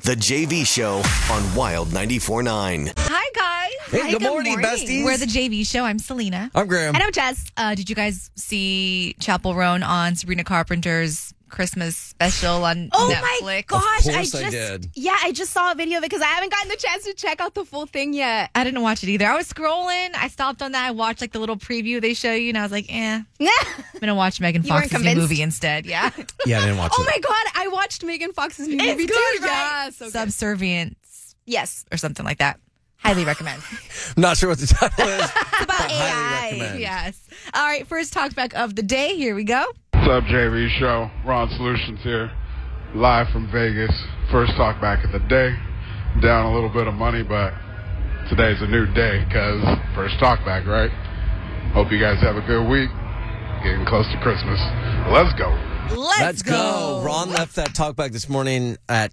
The JV Show on Wild 94.9. Hi, guys. Hey, good morning, besties. We're the JV Show. I'm Selena. I'm Graham. And I'm Jess. Did you guys see Chapel Roan on Sabrina Carpenter's Christmas special on Netflix? My gosh, Of course I did. Yeah, I just saw a video of it because I haven't gotten the chance to check out the full thing yet. I didn't watch it either. I was scrolling. I stopped on that. I watched like the little preview they show you, and I was like, I'm going to watch Megan Fox's new convinced? movie instead. Yeah. Yeah, I didn't watch Oh it. my god, I watched Megan Fox's new movie good, too. right? Yeah, so good. Subservience Yes, or something like that. Highly recommend. I'm not sure what the title is. it's about Highly AI. recommend. Yes. All right. First talkback of the day. Here we go. What's up, JV Show? Ron Solutions here, live from Vegas. First talk back of the day. Down a little bit of money, but today's a new day because first talk back, right? Hope you guys have a good week. Getting close to Christmas. Let's go. Let's go. Ron left that talkback this morning at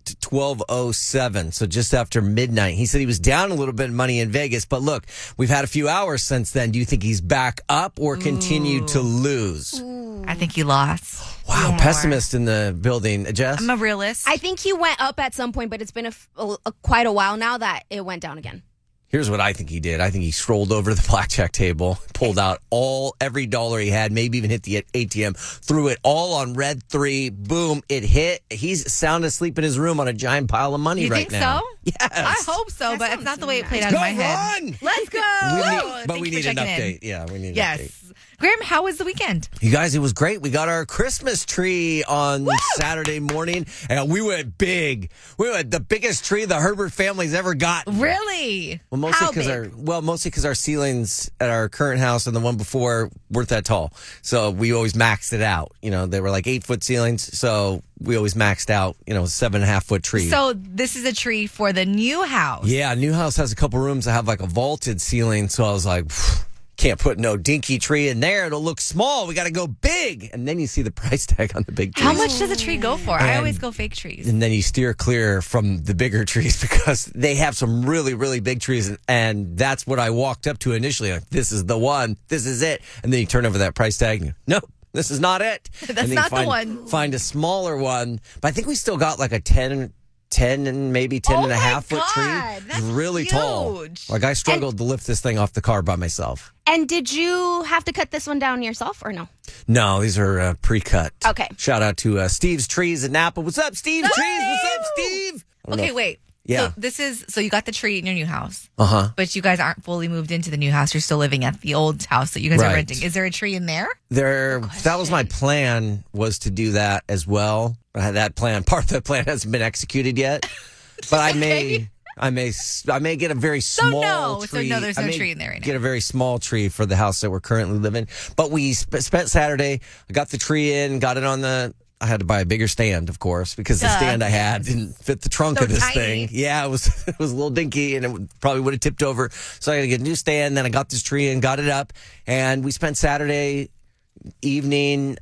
12:07, so just after midnight. He said he was down a little bit of money in Vegas, but look, we've had a few hours since then. Do you think he's back up or continued to lose? I think he lost. Wow, pessimist in the building. Jess? I'm a realist. I think he went up at some point, but it's been quite a while now that it went down again. Here's what I think he did. I think he strolled over to the blackjack table, pulled out every dollar he had, maybe even hit the ATM, threw it all on red 3. Boom, it hit. He's sound asleep in his room on a giant pile of money You right think now. so? Yes. I hope so, but it's not the way it played out Go, in my head. Ron! Let's go. But Thank we you need for an checking update. in. Yeah, we need an update. Yes. Graham, how was the weekend? You guys, it was great. We got our Christmas tree on Saturday morning, and we went big. We went the biggest tree the Herbert family's ever gotten. Really? Well, mostly How because our ceilings at our current house and the one before weren't that tall, so we always maxed it out. You know, they were like 8-foot ceilings, so we always maxed out. 7.5-foot tree. So this is a tree for the new house. Yeah, new house has a couple rooms that have like a vaulted ceiling, so I was like, can't put no dinky tree in there. It'll look small. We got to go big. And then you see the price tag on the big trees. How much does a tree go for? I And- always go fake trees. And then you steer clear from the bigger trees because they have some really, really big trees. And that's what I walked up to initially. Like, this is the one. This is it. And then you turn over that price tag and you, nope, this is not it. That's and then not you the one. Find a smaller one. But I think we still got like a 10 and maybe 10 and a half foot tree. God, that's really tall. huge. Like I struggled to lift this thing off the car by myself. And did you have to cut this one down yourself or no? No, these are pre-cut. Okay. Shout out to Steve's Trees in Napa. What's up, Steve's Trees? What's up, Steve? I don't know Okay, if- wait. Yeah. So you got the tree in your new house, Uh-huh. but you guys aren't fully moved into the new house. You're still living at the old house that you guys Right. are renting. Is there a tree in there? That was my plan, was to do that as well. Part of that plan hasn't been executed yet. But I may get a very small tree. there's I no may tree in there right now. Get a very small tree for the house that we're currently living. But we spent Saturday. I got the tree in, got it on the. I had to buy a bigger stand, of course, because the stand I had didn't fit the trunk So of this tiny. thing. Yeah, it was a little dinky, and it probably would have tipped over. So I got to get a new stand. Then I got this tree and got it up, and we spent Saturday evening,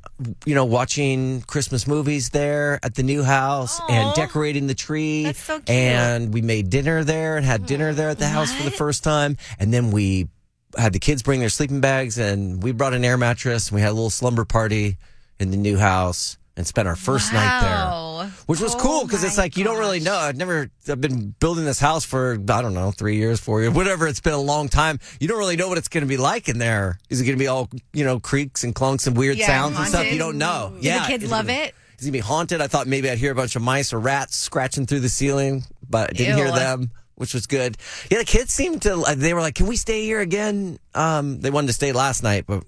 watching Christmas movies there at the new house and decorating the tree. That's so cute. And we made dinner there and had dinner there at the house for the first time. And then we had the kids bring their sleeping bags and we brought an air mattress and we had a little slumber party in the new house and spent our first night there. Which was cool because it's like you don't really know. I've been building this house for, I don't know, 3 years, 4 years, whatever. It's been a long time. You don't really know what it's going to be like in there. Is it going to be all, creaks and clunks and weird sounds and stuff? haunted. You don't know. Do the kids love it? Is it going to be haunted? I thought maybe I'd hear a bunch of mice or rats scratching through the ceiling, but I didn't hear Ew. them, which was good. Yeah, the kids seemed to, they were like, can we stay here again? They wanted to stay last night, but,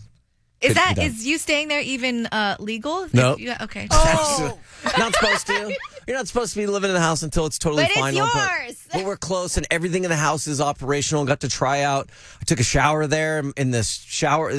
Is you staying there even legal? No. Okay. Not supposed to. You're not supposed to be living in the house until it's totally But it's final. yours. But we're close, and everything in the house is operational. Got to try out. I took a shower there in this shower,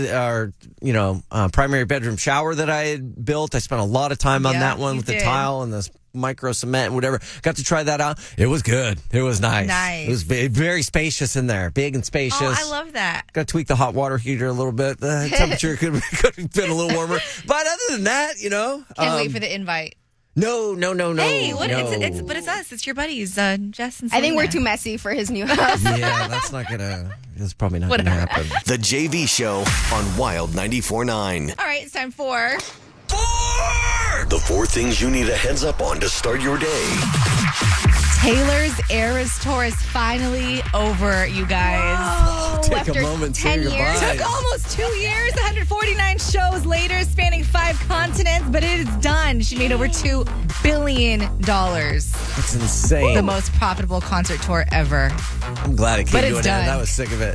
primary bedroom shower that I had built. I spent a lot of time on that one with the tile and this micro cement and whatever. Got to try that out. It was good. It was nice. Nice. It was very spacious in there, big and spacious. Oh, I love that. Got to tweak the hot water heater a little bit. The temperature could have been a little warmer. But other than that, Can't wait for the invite. No. Hey, what? No. It's us. It's your buddies, Jess and Selena. I think we're too messy for his new house. Yeah, that's probably not going to happen. The JV Show on Wild 94.9. All right, it's time for... The 4 things you need a heads up on to start your day. Taylor's Eras Tour is finally over, you guys. Whoa, Take after a moment, 10 say years. goodbye. Took almost 2 years, 149 shows later, spanning 5 continents, but it is done. She made over $2 billion. That's insane. The most profitable concert tour ever. I'm glad it came But to it's an end. done. I was sick of it.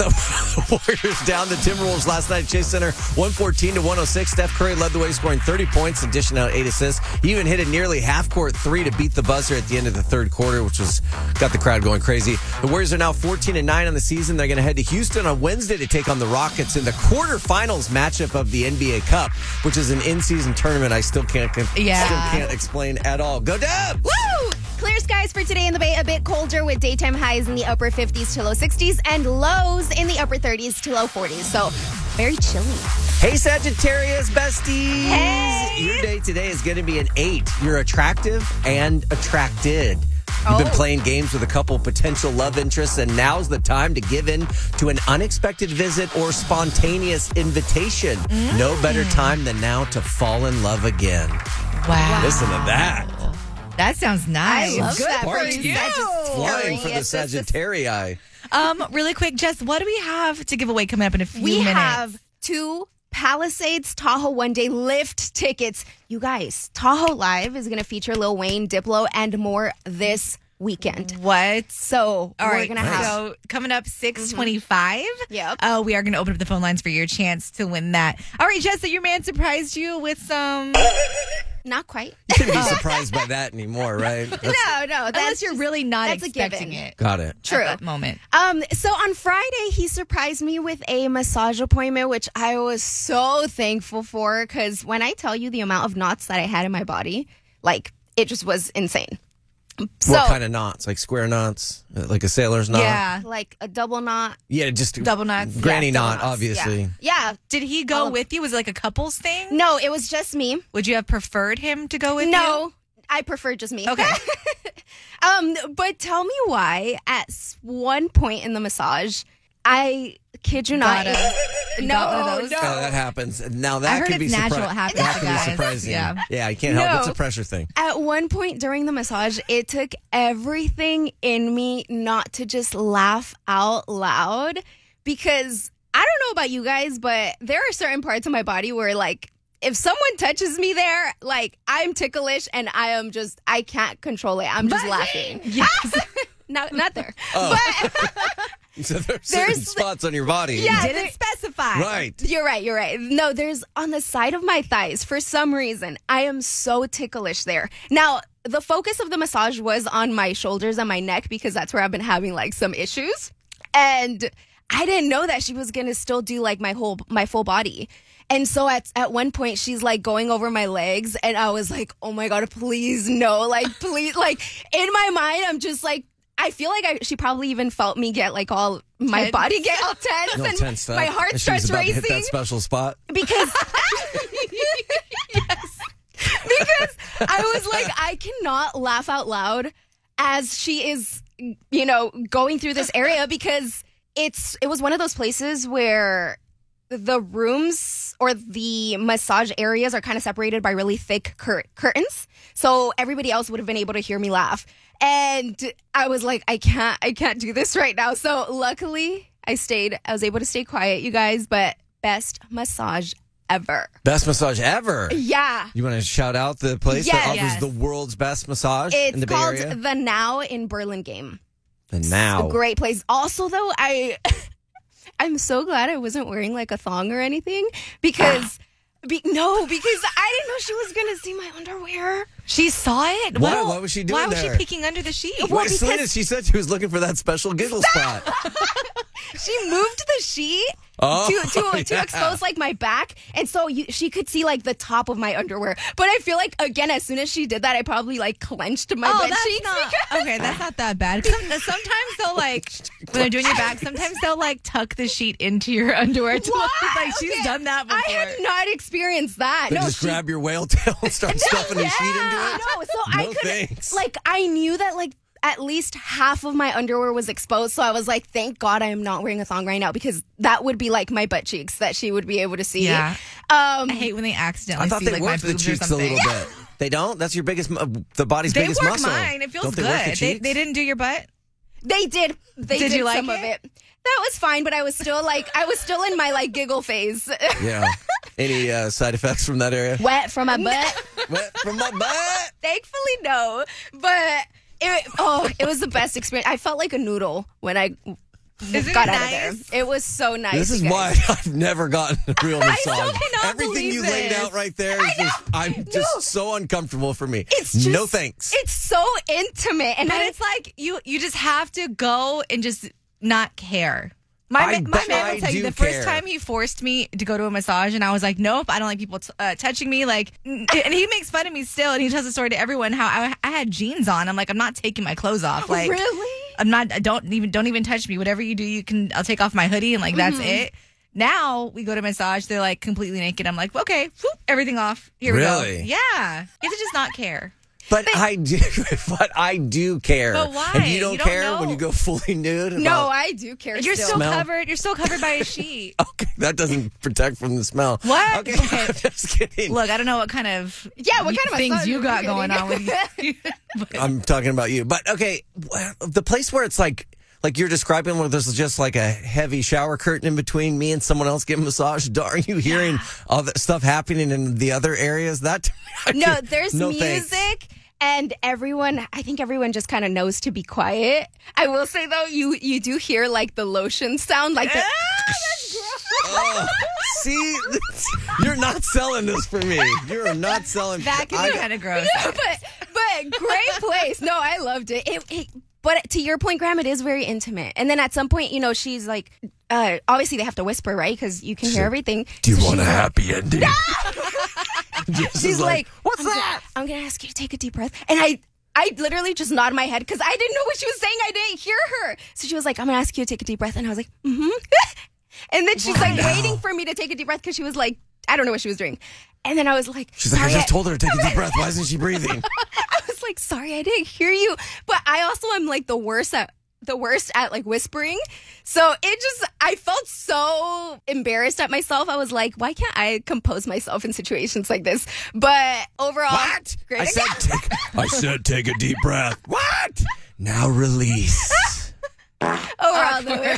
The Warriors down the Timberwolves last night at Chase Center, 114-106. Steph Curry led the way, scoring 30 points and dishing out 8 assists. He even hit a nearly half-court 3 to beat the buzzer at the end of the third quarter, which got the crowd going crazy. The Warriors are now 14-9 on the season. They're going to head to Houston on Wednesday to take on the Rockets in the quarterfinals matchup of the NBA Cup, which is an in-season tournament I still can't explain at all. Go Dubs! Woo! Clear skies for today in the Bay, a bit colder with daytime highs in the upper 50s to low 60s and lows in the upper 30s to low 40s. So very chilly. Hey, Sagittarius besties! Hey! Your day today is going to be an 8. You're attractive and attracted. You've been playing games with a couple potential love interests, and now's the time to give in to an unexpected visit or spontaneous invitation. No better time than now to fall in love again. Wow. Listen to that. That sounds nice. I love that for Sparks you. flying for the Sagittarii. Really quick, Jess, what do we have to give away coming up in a few We minutes? have 2 Palisades Tahoe One Day Lift tickets. You guys, Tahoe Live is going to feature Lil Wayne, Diplo, and more this weekend. What? So All we're right, going to have... so coming up 6:25. Yep. We are going to open up the phone lines for your chance to win that. All right, Jess, so your man surprised you with some... Not quite. You shouldn't be surprised by that anymore, right? No, Unless that's you're really not that's a expecting given. it. Got it. True. At that moment. So on Friday, he surprised me with a massage appointment, which I was so thankful for because when I tell you the amount of knots that I had in my body, like it just was insane. So, What kind of knots? Like square knots? Like a sailor's knot? Yeah. like a double knot. Yeah, just Double knots. granny Yeah, double knot, knots, obviously. Yeah. Did he go Oh. with you? Was it like a couples thing? No, it was just me. Would you have preferred him to go with you? No, I prefer just me. Okay. But tell me why at one point in the massage, I kid you not. You got one of those? Oh, that happens. Now that I heard could be it's natural. It happens, That could guys. be surprising. Yeah. You can't help. No. It's a pressure thing. At one point during the massage, it took everything in me not to just laugh out loud because I don't know about you guys, but there are certain parts of my body where, like, if someone touches me there, like, I'm ticklish and I can't control it. I'm just laughing. Yes. Not there. Oh. But So there's certain There's- spots on your body. Yeah. Didn't specify. Right. You're right. No, there's on the side of my thighs. For some reason, I am so ticklish there. Now, the focus of the massage was on my shoulders and my neck because that's where I've been having like some issues. And I didn't know that she was going to still do like my full body. And so at one point she's like going over my legs and I was like, "Oh my God, please no." Like please, like in my mind I'm just like, I feel like she probably even felt me get like all my Tense. body get all tense No, and tense stuff. my heart And she was starts about to racing hit that special spot. because because I was like, I cannot laugh out loud as she is, going through this area because it was one of those places where the rooms or the massage areas are kind of separated by really thick curtains. So everybody else would have been able to hear me laugh. And I was like, I can't do this right now. So luckily I was able to stay quiet, you guys, but best massage ever. Best massage ever. Yeah. You want to shout out the place Yes. that offers Yes. the world's best massage in It's the Bay called Area? The Now in Burlingame. And now. A great place. Also, though, I'm so glad I wasn't wearing like a thong or anything because because I didn't know she was gonna see my underwear. She saw it? Why? What was she doing Why was there? she peeking under the sheet? Well, Wait, Selena, because- she said she was looking for that special giggle spot. She moved the sheet Oh, to yeah. expose like my back, and so she could see like the top of my underwear. But I feel like again, as soon as she did that, I probably like clenched my bed sheets. That's not that bad. Sometimes they'll like when they're doing your back. Sometimes they'll like tuck the sheet into your underwear. To What? like she's Okay, done that before. I had not experienced that. Then No, just she- grab your whale tail and start stuffing the sheet into it. No, so I No could thanks. like I knew that like at least half of my underwear was exposed, so I was like, thank God I am not wearing a thong right now because that would be like my butt cheeks that she would be able to see. Yeah. I hate when they accidentally I thought see they like my worked the boobs or cheeks a something. little bit. They don't? That's your biggest, the body's They biggest work muscle. mine. It feels Don't they work your good. They cheeks? didn't do your butt? They did. They Did did you like some it? of it. That was fine, but I was still in my like giggle phase. Yeah. Any side effects from that area? Wet from my butt. Wet from my butt. Thankfully, no. But it was the best experience. I felt like a noodle when I Isn't got it out of nice? there. It was so nice. This is you guys. why I've never gotten a real massage. still cannot Everything believe you laid this. out right there is I'm just so uncomfortable for me. It's just, no thanks. It's so intimate, and But it's like you just have to go and just not care. My man will tell you, the first time he forced me to go to a massage, and I was like, nope, I don't like people touching me. Like, and he makes fun of me still, and he tells the story to everyone how I had jeans on. I'm like, I'm not taking my clothes off. Like, really? I'm not. Don't even touch me. Whatever you do, I'll take off my hoodie, and like that's it. Now we go to massage, they're like completely naked. I'm like, okay, whoop, everything off. Here we go. Really? Yeah, you have to just not care. But I do care. But why? And you don't You don't care know. when you go fully nude? No, about- I do care. You're still. still Smell. covered. You're still covered by a sheet. Okay, that doesn't protect from the smell. What? Okay, Okay. I'm just kidding. Look, I don't know what kind of Yeah, what kind of things massage you are got we going getting? on with you. But- I'm talking about you. But okay, the place where it's like you're describing where there's just like a heavy shower curtain in between me and someone else getting massaged. Are you hearing all that stuff happening in the other areas? That No, there's no music. thanks. And I think everyone just kind of knows to be quiet. I will say though, you do hear like the lotion sound, like the. Oh, see, you're not selling this for me. You're not selling. That can be kind of gross. but great place. No, I loved it. But to your point, Graham, it is very intimate. And then at some point, she's like, obviously they have to whisper, right? Because you can hear everything. Do you So want a she's like- happy ending? Jess She's is like, what's that? I'm gonna ask you to take a deep breath. And I literally just nodded my head because I didn't know what she was saying. I didn't hear her. So she was like, I'm gonna ask you to take a deep breath. And I was like, mm-hmm. And then she's like waiting for me to take a deep breath because she was like, I don't know what she was doing. And then I was like, She's like, I sorry, just told her to take a deep breath. Why isn't she breathing? I was like, sorry, I didn't hear you. But I also am like the worst at like whispering. So I felt so embarrassed at myself. I was like, why can't I compose myself in situations like this? But overall, What? great. I said take a deep breath. What? Now release. Overall, though,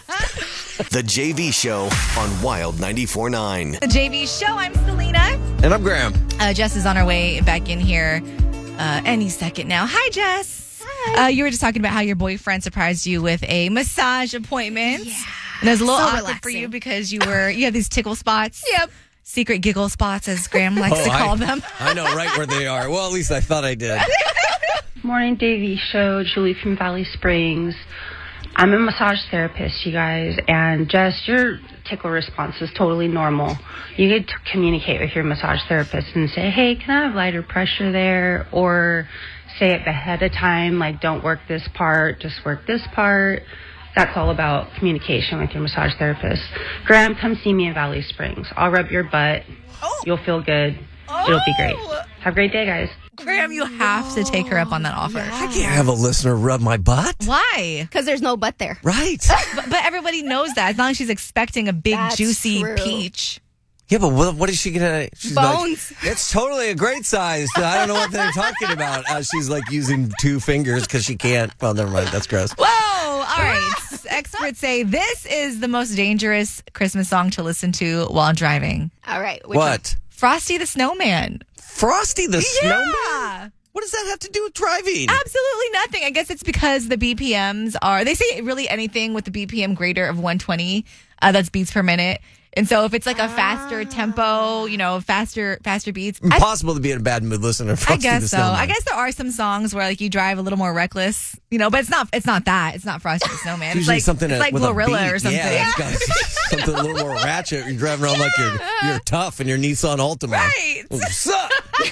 The JV Show on Wild 94.9. The JV Show. I'm Selena. And I'm Graham. Jess is on her way back in here any second now. Hi, Jess. Hi. You were just talking about how your boyfriend surprised you with a massage appointment. Yeah. And it was a little So awkward for relaxing. you because you have these tickle spots. Yep. Secret giggle spots, as Graham likes to call them. I know right where they are. Well, at least I thought I did. Morning, Davey Show. Julie from Valley Springs. I'm a massage therapist, you guys, and Jess, your tickle response is totally normal. You get to communicate with your massage therapist and say, hey, can I have lighter pressure there? Or say it ahead of time, like, don't work this part, just work this part. That's all about communication with your massage therapist. Graham, come see me in Valley Springs. I'll rub your butt. You'll feel good. It'll be great. Have a great day, guys. Graham, you have to take her up on that offer. I can't have a listener rub my butt. Why? Because there's no butt there. Right. But everybody knows that. As long as she's expecting a big, That's juicy true. peach. Yeah, but what is she going to... She's like, Bones. it's totally a great size. I don't know what they're talking about. She's like using 2 fingers because she can't. Well, never mind. That's gross. Whoa! All right. Experts say this is the most dangerous Christmas song to listen to while driving. All right. which one? What? Frosty the Snowman. Frosty the Snowman? Yeah. What does that have to do with driving? Absolutely nothing. I guess it's because the BPMs are, they say really anything with the BPM greater of 120, that's beats per minute. And so if it's like a faster tempo, faster beats. Impossible to be in a bad mood listening to I Frosty guess the so. Snowman. I guess there are some songs where like you drive a little more reckless, but it's not that. It's not Frosty the Snowman. It's Usually like something it's like with a Glorilla beat. or something. Yeah, it's got something a little more ratchet. You're driving around like you're tough in your Nissan Altima. Right. What's up?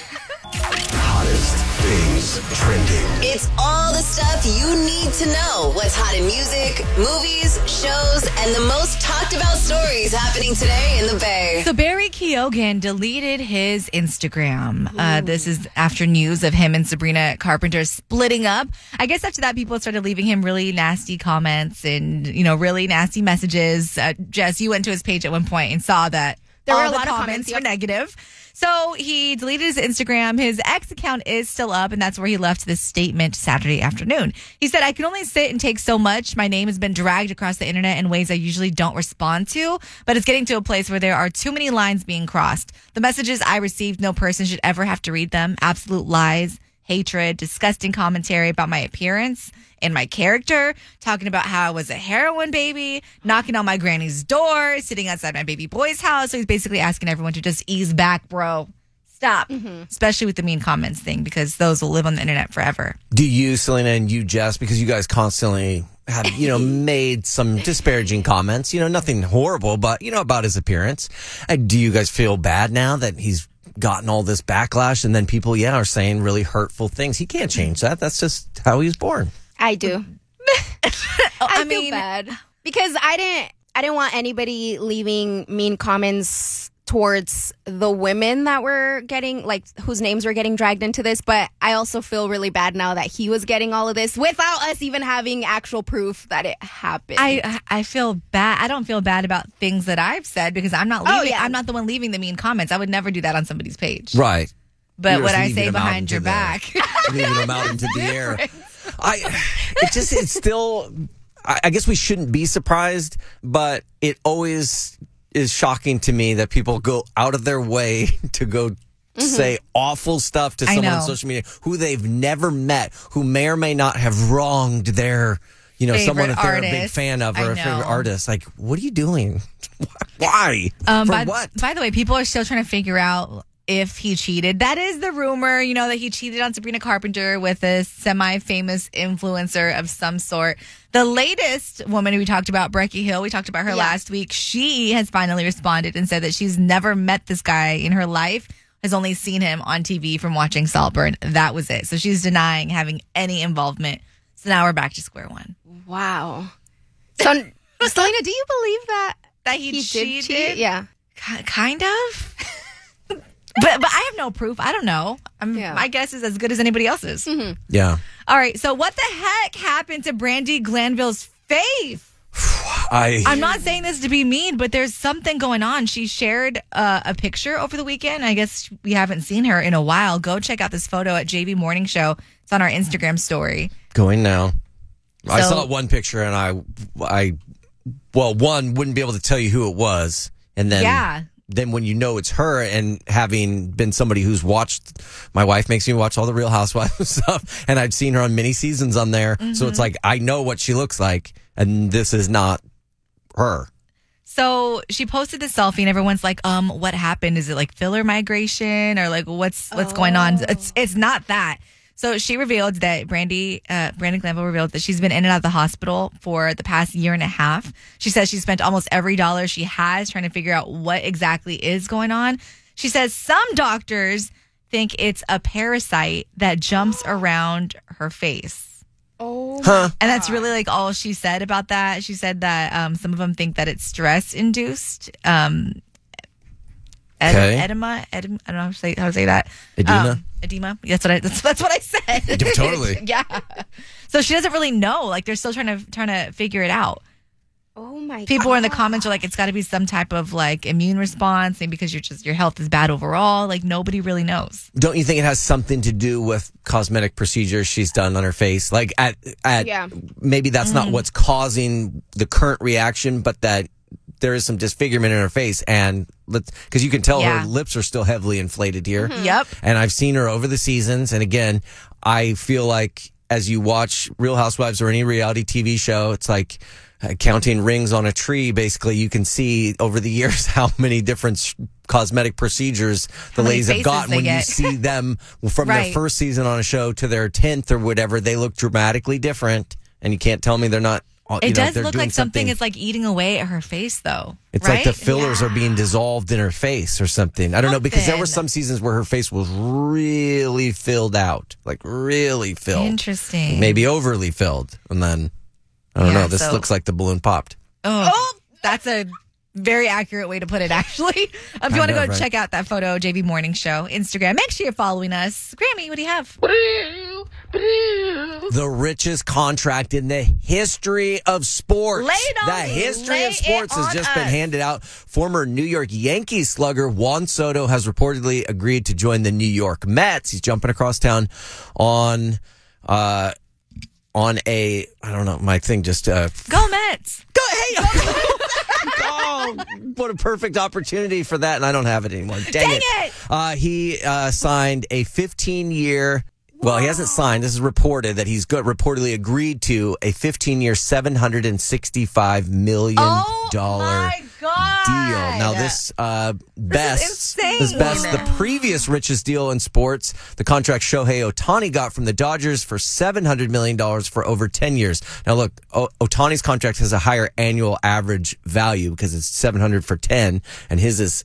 Hottest things trending. It's all the stuff you need to know. What's hot in music, movies, shows, and the most talked about stories happening today in the Bay. So Barry Keoghan deleted his Instagram. This is after news of him and Sabrina Carpenter splitting up. I guess after that, people started leaving him really nasty comments and, really nasty messages. Jess, you went to his page at one point and saw that There were all a the lot of comments comments, were negative. So he deleted his Instagram. His ex account is still up, and that's where he left this statement Saturday afternoon. He said, I can only sit and take so much. My name has been dragged across the internet in ways I usually don't respond to, but it's getting to a place where there are too many lines being crossed. The messages I received, no person should ever have to read them. Absolute lies, hatred, disgusting commentary about my appearance and my character, talking about how I was a heroin baby, knocking on my granny's door, sitting outside my baby boy's house. So he's basically asking everyone to just ease back, bro. Stop. Especially with the mean comments thing, because those will live on the internet forever. Do you, Selena, and you, Jess, because you guys constantly have, made some disparaging comments, nothing horrible, but, about his appearance. Do you guys feel bad now that he's gotten all this backlash and then people, are saying really hurtful things? He can't change that. That's just how he was born. I do. I feel bad because I didn't want anybody leaving mean comments towards the women that were getting, whose names were getting dragged into this. But I also feel really bad now that he was getting all of this without us even having actual proof that it happened. I feel bad. I don't feel bad about things that I've said because I'm not leaving. I'm not the one leaving the mean comments. I would never do that on somebody's page. Right. But what I say behind your back. Leaving them out into the air. It's still, I guess we shouldn't be surprised, but it always is shocking to me that people go out of their way to go say awful stuff to someone on social media who they've never met, who may or may not have wronged their, someone that they're a big fan of or a favorite artist. Like, what are you doing? Why? For what? By the way, people are still trying to figure out if he cheated. That is the rumor, that he cheated on Sabrina Carpenter with a semi-famous influencer of some sort. The latest woman who we talked about, Becky Hill, we talked about her last week. She has finally responded and said that she's never met this guy in her life, has only seen him on TV from watching Saltburn. That was it. So she's denying having any involvement. So now we're back to square one. Wow. So, Selena, do you believe that he cheated? Did cheat? Yeah. Kind of. But I have no proof. I don't know. My guess is as good as anybody else's. Yeah. All right. So what the heck happened to Brandi Glanville's face? I'm not saying this to be mean, but there's something going on. She shared a picture over the weekend. I guess we haven't seen her in a while. Go check out this photo at JV Morning Show. It's on our Instagram story. Going now. I saw one picture and one, wouldn't be able to tell you who it was. And then... Then when it's her, and having been somebody who's watched, my wife makes me watch all the Real Housewives stuff, and I've seen her on mini seasons on there. So it's like, I know what she looks like, and this is not her. So she posted this selfie, and everyone's like, what happened? Is it like filler migration, or like what's going on? It's not that. So she revealed that Brandi Glanville revealed that she's been in and out of the hospital for the past year and a half. She says she spent almost every dollar she has trying to figure out what exactly is going on. She says some doctors think it's a parasite that jumps around her face. Oh, and that's really like all she said about that. She said that some of them think that it's stress induced. Edema. I don't know how to say that. Edema. That's what I said. Totally. Yeah. So she doesn't really know. Like they're still trying to figure it out. Oh my God. People in the comments are like, it's got to be some type of like immune response, maybe because your health is bad overall. Like nobody really knows. Don't you think it has something to do with cosmetic procedures she's done on her face? Like maybe that's not what's causing the current reaction, but that there is some disfigurement in her face, and because you can tell her lips are still heavily inflated here. Yep. And I've seen her over the seasons, and again, I feel like as you watch Real Housewives or any reality TV show, it's like counting rings on a tree. Basically, you can see over the years how many different cosmetic procedures the ladies have gotten. When you see them from their first season on a show to their 10th or whatever, they look dramatically different, and you can't tell me they're not. It does look like something is like eating away at her face, though. It's like the fillers are being dissolved in her face or something. I don't know, because there were some seasons where her face was really filled out, like really filled. Interesting. Maybe overly filled. And then, I don't know, this looks like the balloon popped. Oh, that's a very accurate way to put it, actually. If you want to go check out that photo, JV Morning Show, Instagram, make sure you're following us. Grammy, what do you have? The richest contract in the history of sports. Lay it on the me. history Lay of sports it has on just been us. handed out. Former New York Yankees slugger Juan Soto has reportedly agreed to join the New York Mets. He's jumping across town on a, I don't know, my thing just... Go Mets. Go, hey! Oh, what a perfect opportunity for that, and I don't have it anymore. Dang it. He signed a 15-year... Well, he hasn't signed. This is reported that he's reportedly agreed to a 15-year, $765 million Oh, my God. deal. Now, this bests insane. the previous richest deal in sports, the contract Shohei Ohtani got from the Dodgers for $700 million for over 10 years. Now, look, Ohtani's contract has a higher annual average value because it's $700 for 10, and his is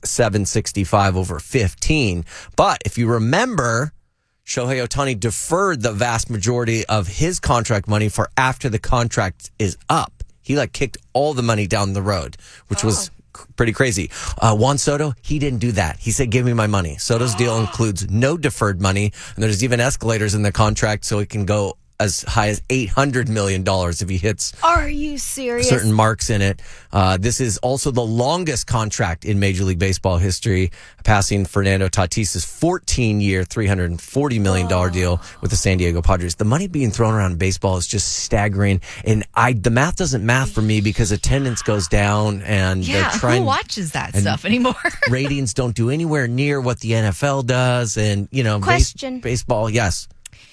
$765 over 15. But if you remember... Shohei Ohtani deferred the vast majority of his contract money for after the contract is up. He kicked all the money down the road, which was pretty crazy. Juan Soto, he didn't do that. He said, give me my money. Soto's deal includes no deferred money, and there's even escalators in the contract so it can go as high as $800 million if he hits Are you serious? certain marks in it. This is also the longest contract in Major League Baseball history, passing Fernando Tatis's 14-year, $340 million deal with the San Diego Padres. The money being thrown around in baseball is just staggering, and the math doesn't math for me because attendance goes down, and they're trying. Who watches that stuff anymore? Ratings don't do anywhere near what the NFL does, and Question. baseball, yes.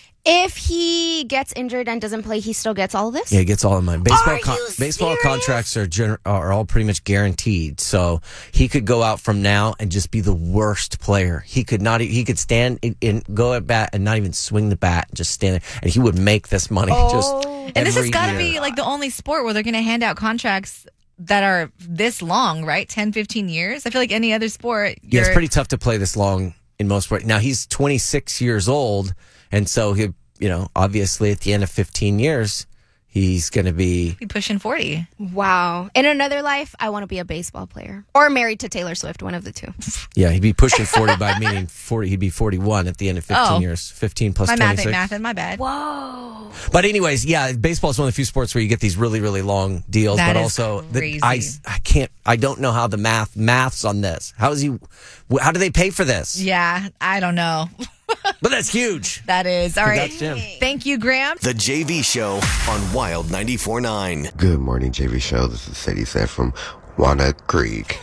If he gets injured and doesn't play, he still gets all of this? Yeah, he gets all of mine. Baseball serious? contracts are all pretty much guaranteed. So he could go out from now and just be the worst player. He could stand and go at bat and not even swing the bat, just stand there, and he would make this money. And this has got to year. be the only sport where they're going to hand out contracts that are this long, right? 10, 15 years. I feel like any other sport. Yeah, it's pretty tough to play this long in most sports. Now he's 26 years old. And so he, obviously at the end of 15 years, he's going to be pushing 40. Wow. In another life, I want to be a baseball player or married to Taylor Swift, one of the two. Yeah, he'd be pushing 40 by meaning 40. He'd be 41 at the end of 15 years. 15 plus my 26. math ain't my bad. Whoa. But anyways, yeah, baseball is one of the few sports where you get these really, really long deals. That but is also, crazy. I don't know how the maths on this. How do they pay for this? Yeah, I don't know. But that's huge. That is. All right. Congrats, Jim. Thank you, Graham. The JV Show on Wild 94.9. Good morning, JV Show. This is Sadie Said from Walnut Creek.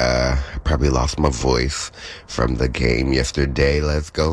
I probably lost my voice from the game yesterday. Let's go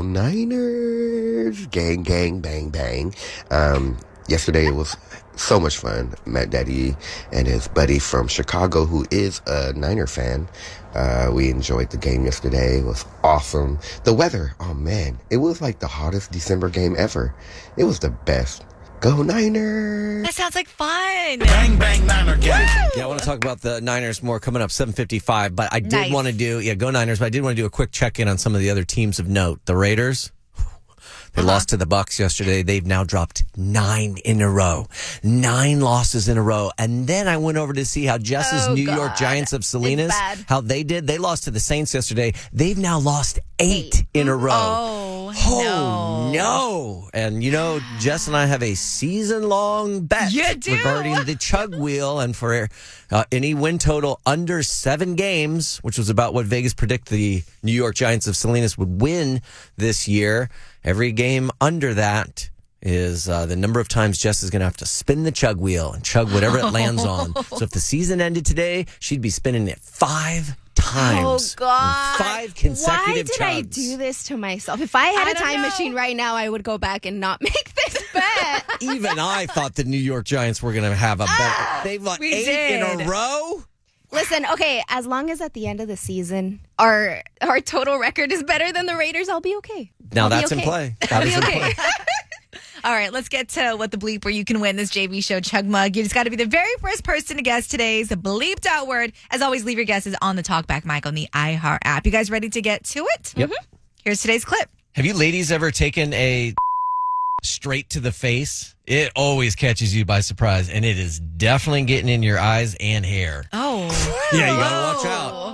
Niners. Gang, gang, bang, bang. Yesterday it was so much fun. Matt Daddy and his buddy from Chicago, who is a Niner fan. We enjoyed the game yesterday. It was awesome. The weather, oh man, it was like the hottest December game ever. It was the best. Go Niners! That sounds like fun. Bang, bang, Niner gang. Yeah, I want to talk about the Niners more coming up 7:55. But I did Nice. want to go Niners. But I did want to do a quick check-in on some of the other teams of note. The Raiders. They lost to the Bucs yesterday. They've now dropped 9 in a row. 9 losses in a row. And then I went over to see how Jess's New York Giants of Salinas, how they did. They lost to the Saints yesterday. They've now lost 8 in a row. Oh, no. And, Jess and I have a season-long bet regarding the chug wheel. And for any win total under 7 games, which was about what Vegas predicted the New York Giants of Salinas would win this year, every game under that is the number of times Jess is going to have to spin the chug wheel and chug whatever it lands on. So if the season ended today, she'd be spinning it 5 times. Oh, God. 5 consecutive Why did I do this to myself? If I had a time machine right now, I would go back and not make this bet. Even I thought the New York Giants were going to have a bet. They've won 8 in a row. Listen, okay, as long as at the end of the season our total record is better than the Raiders, I'll be okay. Now that's in play. That is in play. All right, let's get to what the bleep where you can win this JV Show Chug Mug. You just got to be the very first person to guess today's bleeped out word. As always, leave your guesses on the Talkback mic on the iHeart app. You guys ready to get to it? Yep. Here's today's clip. Have you ladies ever taken a straight to the face? It always catches you by surprise, and it is definitely getting in your eyes and hair. Oh. Yeah, you got to watch out.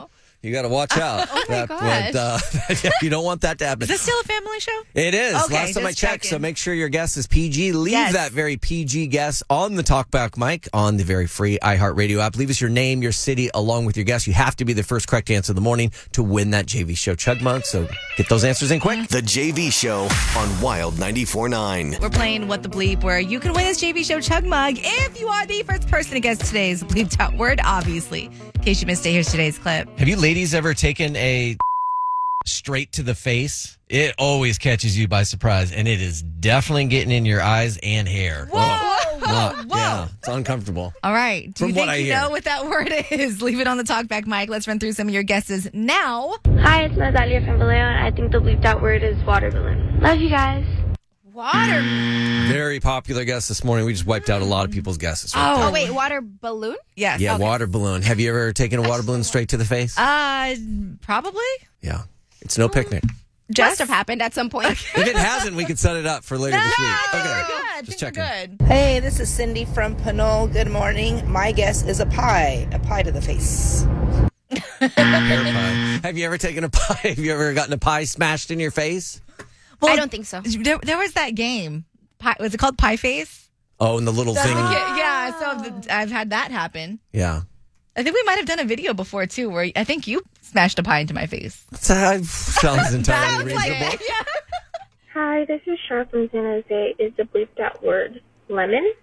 You got to watch out. Oh my gosh. You don't want that to happen. Is this still a family show? It is. Okay, Last time I just checked, so checking. make sure your guess is PG. Leave that very PG guess on the Talkback mic on the very free iHeartRadio app. Leave us your name, your city, along with your guess. You have to be the first correct answer of the morning to win that JV Show Chug Mug. So get those answers in quick. The JV Show on Wild 94.9. We're playing What the Bleep, where you can win this JV Show Chug Mug if you are the first person to guess today's bleeped out word, obviously. In case you missed it, here's today's clip. Have you ladies ever taken a straight to the face? It always catches you by surprise, and it is definitely getting in your eyes and hair. Whoa! Yeah, it's uncomfortable. All right. Do you From what think I you hear. know what that word is? Leave it on the Talkback mic. Let's run through some of your guesses now. Hi, it's Natalia from Vallejo, and I think the bleeped out word is water balloon. Love you guys. Water. Very popular guess this morning. We just wiped out a lot of people's guesses. Right there. Oh, wait, water balloon? Yes. Yeah, water balloon. Have you ever taken a water balloon straight to the face? Probably. Yeah. It's no picnic. Must have happened at some point. If it hasn't, we can set it up for later this week. Okay. Good. Just Think we're checking. good. Hey, this is Cindy from Pinole. Good morning. My guess is a pie to the face. Pear pie. Have you ever taken a pie? Have you ever gotten a pie smashed in your face? I don't think so. There was that game. Was it called Pie Face? Oh, and the little thing. Yeah, so I've had that happen. Yeah. I think we might have done a video before, too, where I think you smashed a pie into my face. That sounds entirely Sounds like reasonable. it, yeah. Hi, this is Char from San Jose. Is the bleeped out word lemon?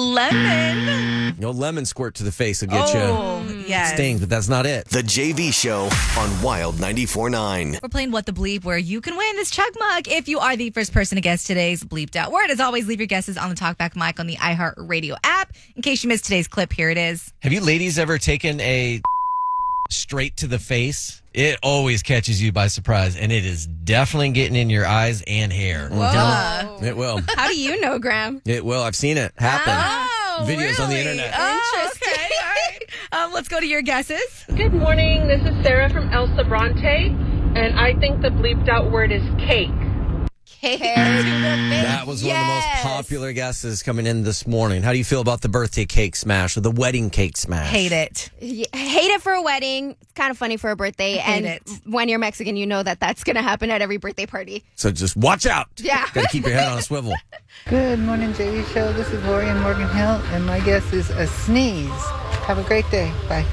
Lemon. No lemon squirt to the face will get Oh, you. yes. Stings, but that's not it. The JV Show on Wild 94.9. We're playing What the Bleep, where you can win this Chug Mug if you are the first person to guess today's bleeped out word. As always, leave your guesses on the Talkback mic on the iHeartRadio app. In case you missed today's clip, here it is. Have you ladies ever taken a straight to the face? It always catches you by surprise, and it is definitely getting in your eyes and hair. Whoa. It will. How do you know, Graham? It will. I've seen it happen. Oh, Videos on the really? internet. Oh, okay. All right. Let's go to your guesses. Good morning. This is Sarah from El Sobrante, and I think the bleeped out word is cake. Cake to the face. That was one of the most popular guesses coming in this morning. How do you feel about the birthday cake smash or the wedding cake smash? Hate it. Hate it for a wedding. It's kind of funny for a birthday. Hate And it. when you're Mexican, you know that that's going to happen at every birthday party. So just watch out. Yeah. Got to keep your head on a swivel. Good morning, JV Show. This is Lori in Morgan Hill, and my guess is a sneeze. Have a great day. Bye.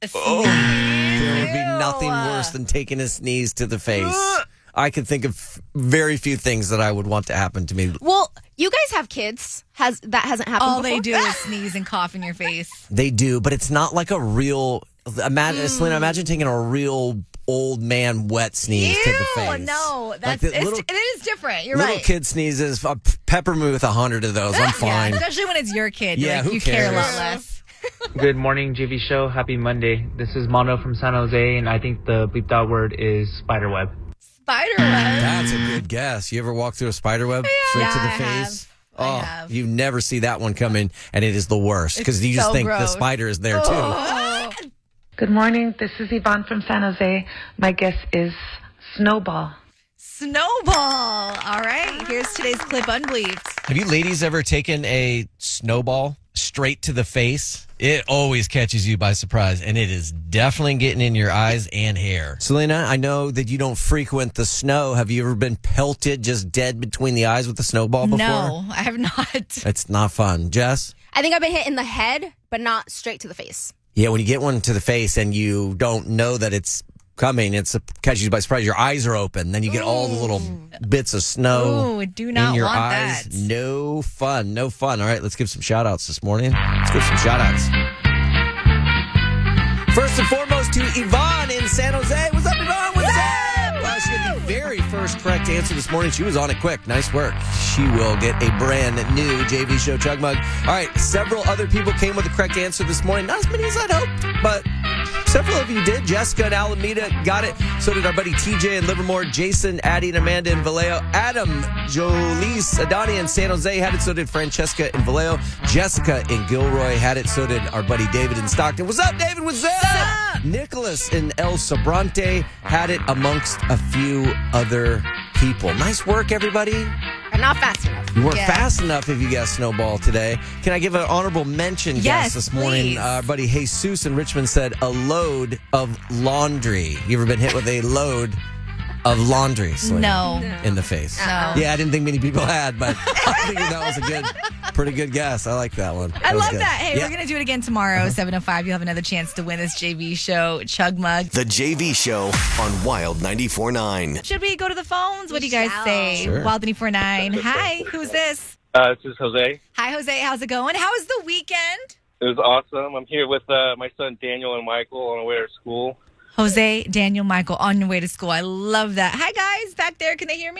There would be nothing worse than taking a sneeze to the face. I could think of very few things that I would want to happen to me. Well, you guys have kids. That hasn't happened All before? they do is sneeze and cough in your face. They do, but it's not like a real. Selena, imagine taking a real old man wet sneeze to the face. No, Like that's the little- it is different. You're Little right. kid sneezes. Pepper me with 100 of those. I'm fine. Yeah, especially when it's your kid. Yeah, Like, who you care a lot cares? less. Good morning, JV Show. Happy Monday. This is Mono from San Jose, and I think the bleeped out word is spiderweb. Spiderweb. That's a good guess. You ever walk through a spiderweb straight to the I face? have. Oh, you never see that one coming, and it is the worst because you just so think the gross. spider is there too. Good morning. This is Yvonne from San Jose. My guess is snowball. Snowball. All right. Here's today's clip unbleeped. Have you ladies ever taken a snowball straight to the face? It always catches you by surprise, and it is definitely getting in your eyes and hair. Selena, I know that you don't frequent the snow. Have you ever been pelted just dead between the eyes with a snowball before? No, I have not. It's not fun. Jess? I think I've been hit in the head, but not straight to the face. Yeah, when you get one to the face and you don't know that it's coming, catches you by surprise. Your eyes are open. Then you get all the little bits of snow Ooh, do not in your want eyes. that. No fun. No fun. All right, let's give some shout outs this morning. Let's give some shout outs. First and foremost to Yvonne in San Jose. What's up, Yvonne? What's up? She got the very first correct answer this morning. She was on it quick. Nice work. She will get a brand new JV Show Chug Mug. All right, several other people came with the correct answer this morning. Not as many as I'd hoped, but several of you did. Jessica and Alameda got it. So did our buddy TJ in Livermore, Jason, Addie, and Amanda in Vallejo. Adam, Jolise, Adani in San Jose had it. So did Francesca in Vallejo. Jessica in Gilroy had it. So did our buddy David in Stockton. What's up, David? What's up? Nicholas in El Sobrante had it amongst a few other people. Nice work, everybody. All but not fast enough. You weren't fast enough if you guessed Snowball today. Can I give an honorable mention guess this morning? Our buddy Jesus in Richmond said a load of laundry. You ever been hit with a load of laundry? No. In the face. No. Yeah, I didn't think many people had, but I think that was a pretty good guess. I like that one. I love that. Hey, we're going to do it again tomorrow, 7:05. You'll have another chance to win this JV Show Chug Mug. The JV Show on Wild 94.9. Should we go to the phones? What do you guys say? Sure. Wild 94.9. Hi, who's this? This is Jose. Hi, Jose. How's it going? How was the weekend? It was awesome. I'm here with my son Daniel and Michael on the way to school. Jose, Daniel, Michael, on your way to school. I love that. Hi, guys. Back there. Can they hear me?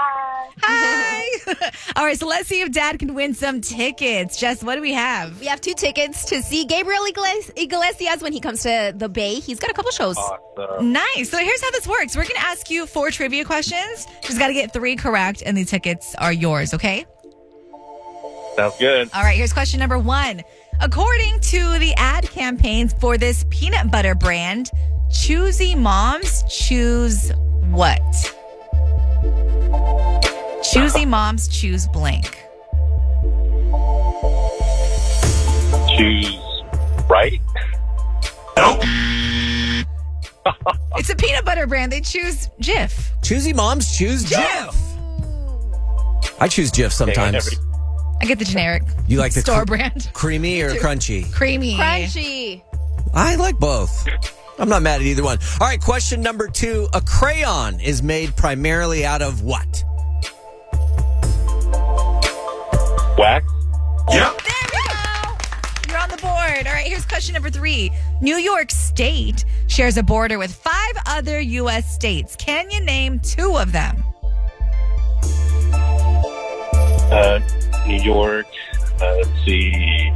Hi. All right, so let's see if Dad can win some tickets. Jess, what do we have? We have 2 tickets to see Gabriel Iglesias when he comes to the Bay. He's got a couple shows. Awesome. Nice. So here's how this works. We're going to ask you 4 trivia questions. Just got to get 3 correct, and the tickets are yours, okay? Sounds good. All right, here's question number 1. According to the ad campaigns for this peanut butter brand, Choosy Moms choose what? Choosy Moms choose blank. Choose right? Nope. It's a peanut butter brand. They choose Jif. Choosy Moms choose Jif. I choose Jif sometimes. I get the generic. You like the store brand? Creamy or crunchy? Creamy. Crunchy. I like both. I'm not mad at either one. All right, question number 2. A crayon is made primarily out of what? Wax? Yep. There we go. You're on the board. All right, here's question number 3. New York State shares a border with 5 other U.S. states. Can you name 2 of them? New York. Let's see.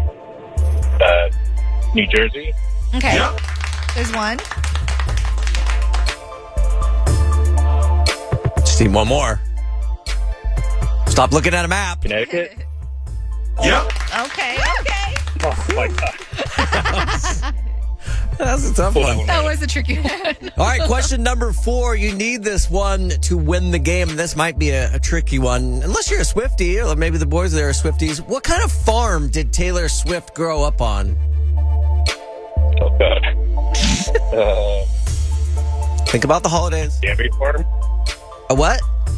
New Jersey. Okay. Yep. There's one. Just need one more. Stop looking at a map. Connecticut. Yep. Okay. Oh, my God. That's a tough one. That was a tricky one. All right, question number 4. You need this one to win the game. This might be a tricky one. Unless you're a Swiftie, or maybe the boys there are Swifties. What kind of farm did Taylor Swift grow up on? Oh, God. Think about the holidays. Dairy farm? A what?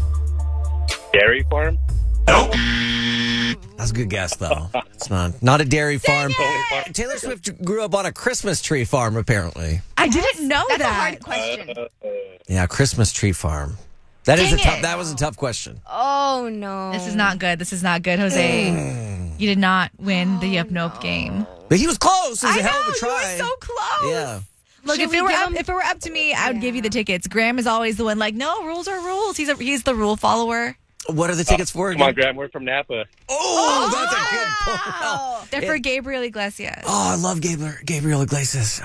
Dairy farm? Nope. That's a good guess, though. It's not a dairy farm. Taylor Swift grew up on a Christmas tree farm, apparently. I didn't know That's that. a hard question. Yeah, Christmas tree farm. That was a tough question. Oh, no. This is not good. This is not good, Jose. You did not win the Yup Nope game. But he was close. It was I a hell of know, a try. you were so close. Yeah. Look, if it were up to me, I would give you the tickets. Graham is always the one like, no, rules are rules. He's the rule follower. What are the tickets for? Come on, Graham. We're from Napa. Oh, that's a good point. Oh, they're for Gabriel Iglesias. Oh, I love Gabriel Iglesias.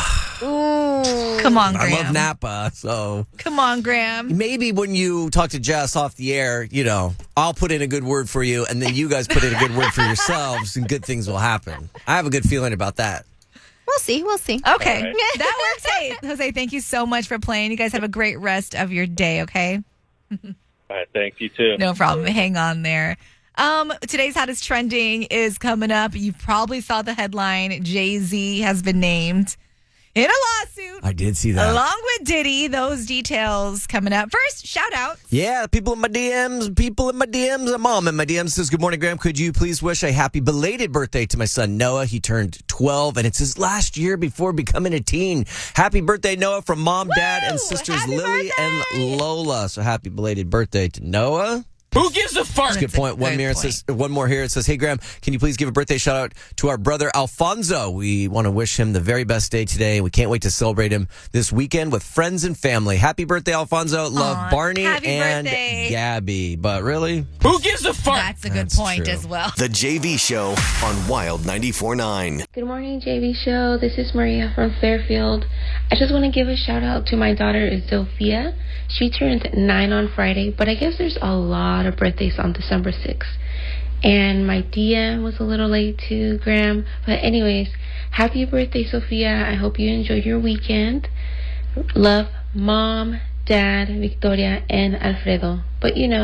Come on, Graham. I love Napa, so. Come on, Graham. Maybe when you talk to Jess off the air, I'll put in a good word for you, and then you guys put in a good word for yourselves, and good things will happen. I have a good feeling about that. We'll see. Okay. Right. That works. Hey, Jose, thank you so much for playing. You guys have a great rest of your day, okay? All right, thanks. You too. No problem. Hang on there. Today's hottest trending is coming up. You probably saw the headline. Jay-Z has been named in a lawsuit. I did see that. Along with Diddy. Those details coming up. First, shout out. Yeah, people in my DMs. A mom in my DMs says, good morning, Graham. Could you please wish a happy belated birthday to my son, Noah? He turned 12, and it's his last year before becoming a teen. Happy birthday, Noah, from Mom, Dad, and sisters Happy Lily birthday! and Lola. So happy belated birthday to Noah. Who gives a fuck? That's a good point. One more here. It says, hey, Graham, can you please give a birthday shout out to our brother Alfonso? We want to wish him the very best day today. We can't wait to celebrate him this weekend with friends and family. Happy birthday, Alfonso. Love, Barney and birthday. Gabby. But really? Who gives a fuck? That's a good point true. as well. The JV Show on Wild 94.9. Good morning, JV Show. This is Maria from Fairfield. I just want to give a shout out to my daughter, Zofia. She turned 9 on Friday, but I guess there's a lot of birthdays on December 6th. And my DM was a little late too, Graham. But anyways, happy birthday, Sophia. I hope you enjoyed your weekend. Love, Mom, Dad, Victoria, and Alfredo. But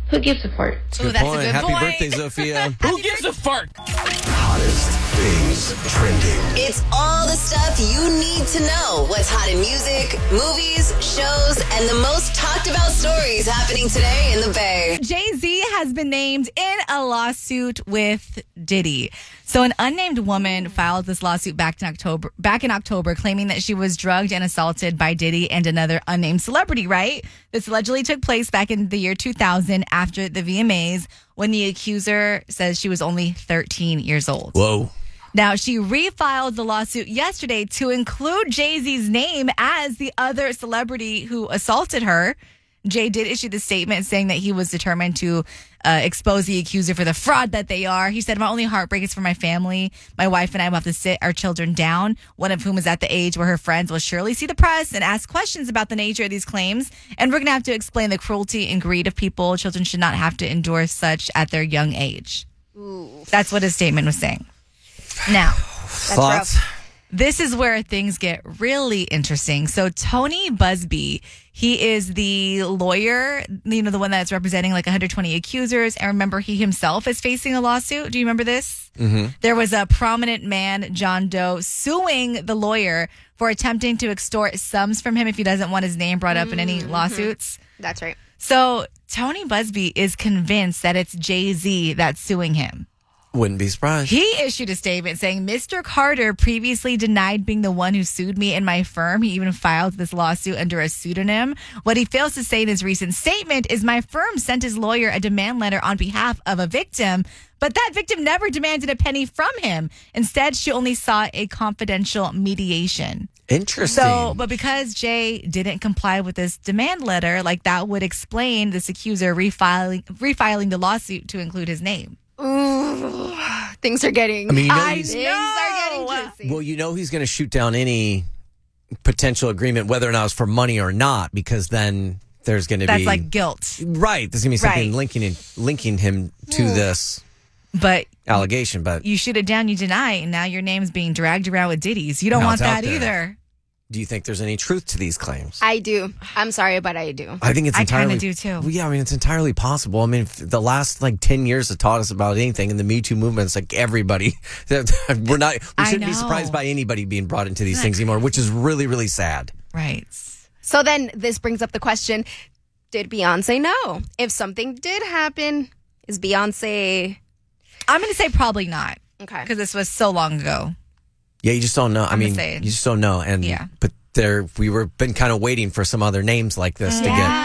Who gives a fart? Good point. Happy birthday, Sophia. Who gives a fart? Hottest things trending. It's all the stuff you need to know. What's hot in music, movies, shows, and the most talked about stories happening today in the Bay. Jay-Z has been named in a lawsuit with Diddy. So an unnamed woman filed this lawsuit back in October, claiming that she was drugged and assaulted by Diddy and another unnamed celebrity, right? This allegedly took place back in the year 2000 after the VMAs, when the accuser says she was only 13 years old. Whoa. Now, she refiled the lawsuit yesterday to include Jay-Z's name as the other celebrity who assaulted her. Jay did issue the statement saying that he was determined to expose the accuser for the fraud that they are. He said, "My only heartbreak is for my family. My wife and I will have to sit our children down, one of whom is at the age where her friends will surely see the press and ask questions about the nature of these claims. And we're going to have to explain the cruelty and greed of people. Children should not have to endure such at their young age." Ooh. That's what his statement was saying. Now, thoughts? Rough. This is where things get really interesting. So Tony Busby, he is the lawyer, the one that's representing like 120 accusers. And remember, he himself is facing a lawsuit. Do you remember this? Mm-hmm. There was a prominent man, John Doe, suing the lawyer for attempting to extort sums from him if he doesn't want his name brought up in any lawsuits. That's right. So Tony Busby is convinced that it's Jay-Z that's suing him. Wouldn't be surprised. He issued a statement saying, "Mr. Carter previously denied being the one who sued me and my firm. He even filed this lawsuit under a pseudonym. What he fails to say in his recent statement is my firm sent his lawyer a demand letter on behalf of a victim, but that victim never demanded a penny from him. Instead, she only sought a confidential mediation." Interesting. So, but because Jay didn't comply with this demand letter, like that would explain this accuser refiling the lawsuit to include his name. Ooh, things are getting. Things are getting juicy. Well, he's going to shoot down any potential agreement, whether or not it's for money or not, because then there's going to be that's like guilt, right? There's going to be something linking him to this, allegation. But you shoot it down, you deny, and now your name's being dragged around with Diddy's. You don't want that either. Do you think there's any truth to these claims? I do. I'm sorry, but I do. I think it's entirely. I kind of do too. Well, yeah, it's entirely possible. The last 10 years have taught us about anything, and the Me Too movement, it's like everybody. We shouldn't be surprised by anybody being brought into these things anymore, which is really, really sad. Right. So then this brings up the question: did Beyonce know? If something did happen, is Beyonce? I'm going to say probably not. Okay, because this was so long ago. Yeah, you just don't know. You just don't know. But we've been kind of waiting for some other names like this to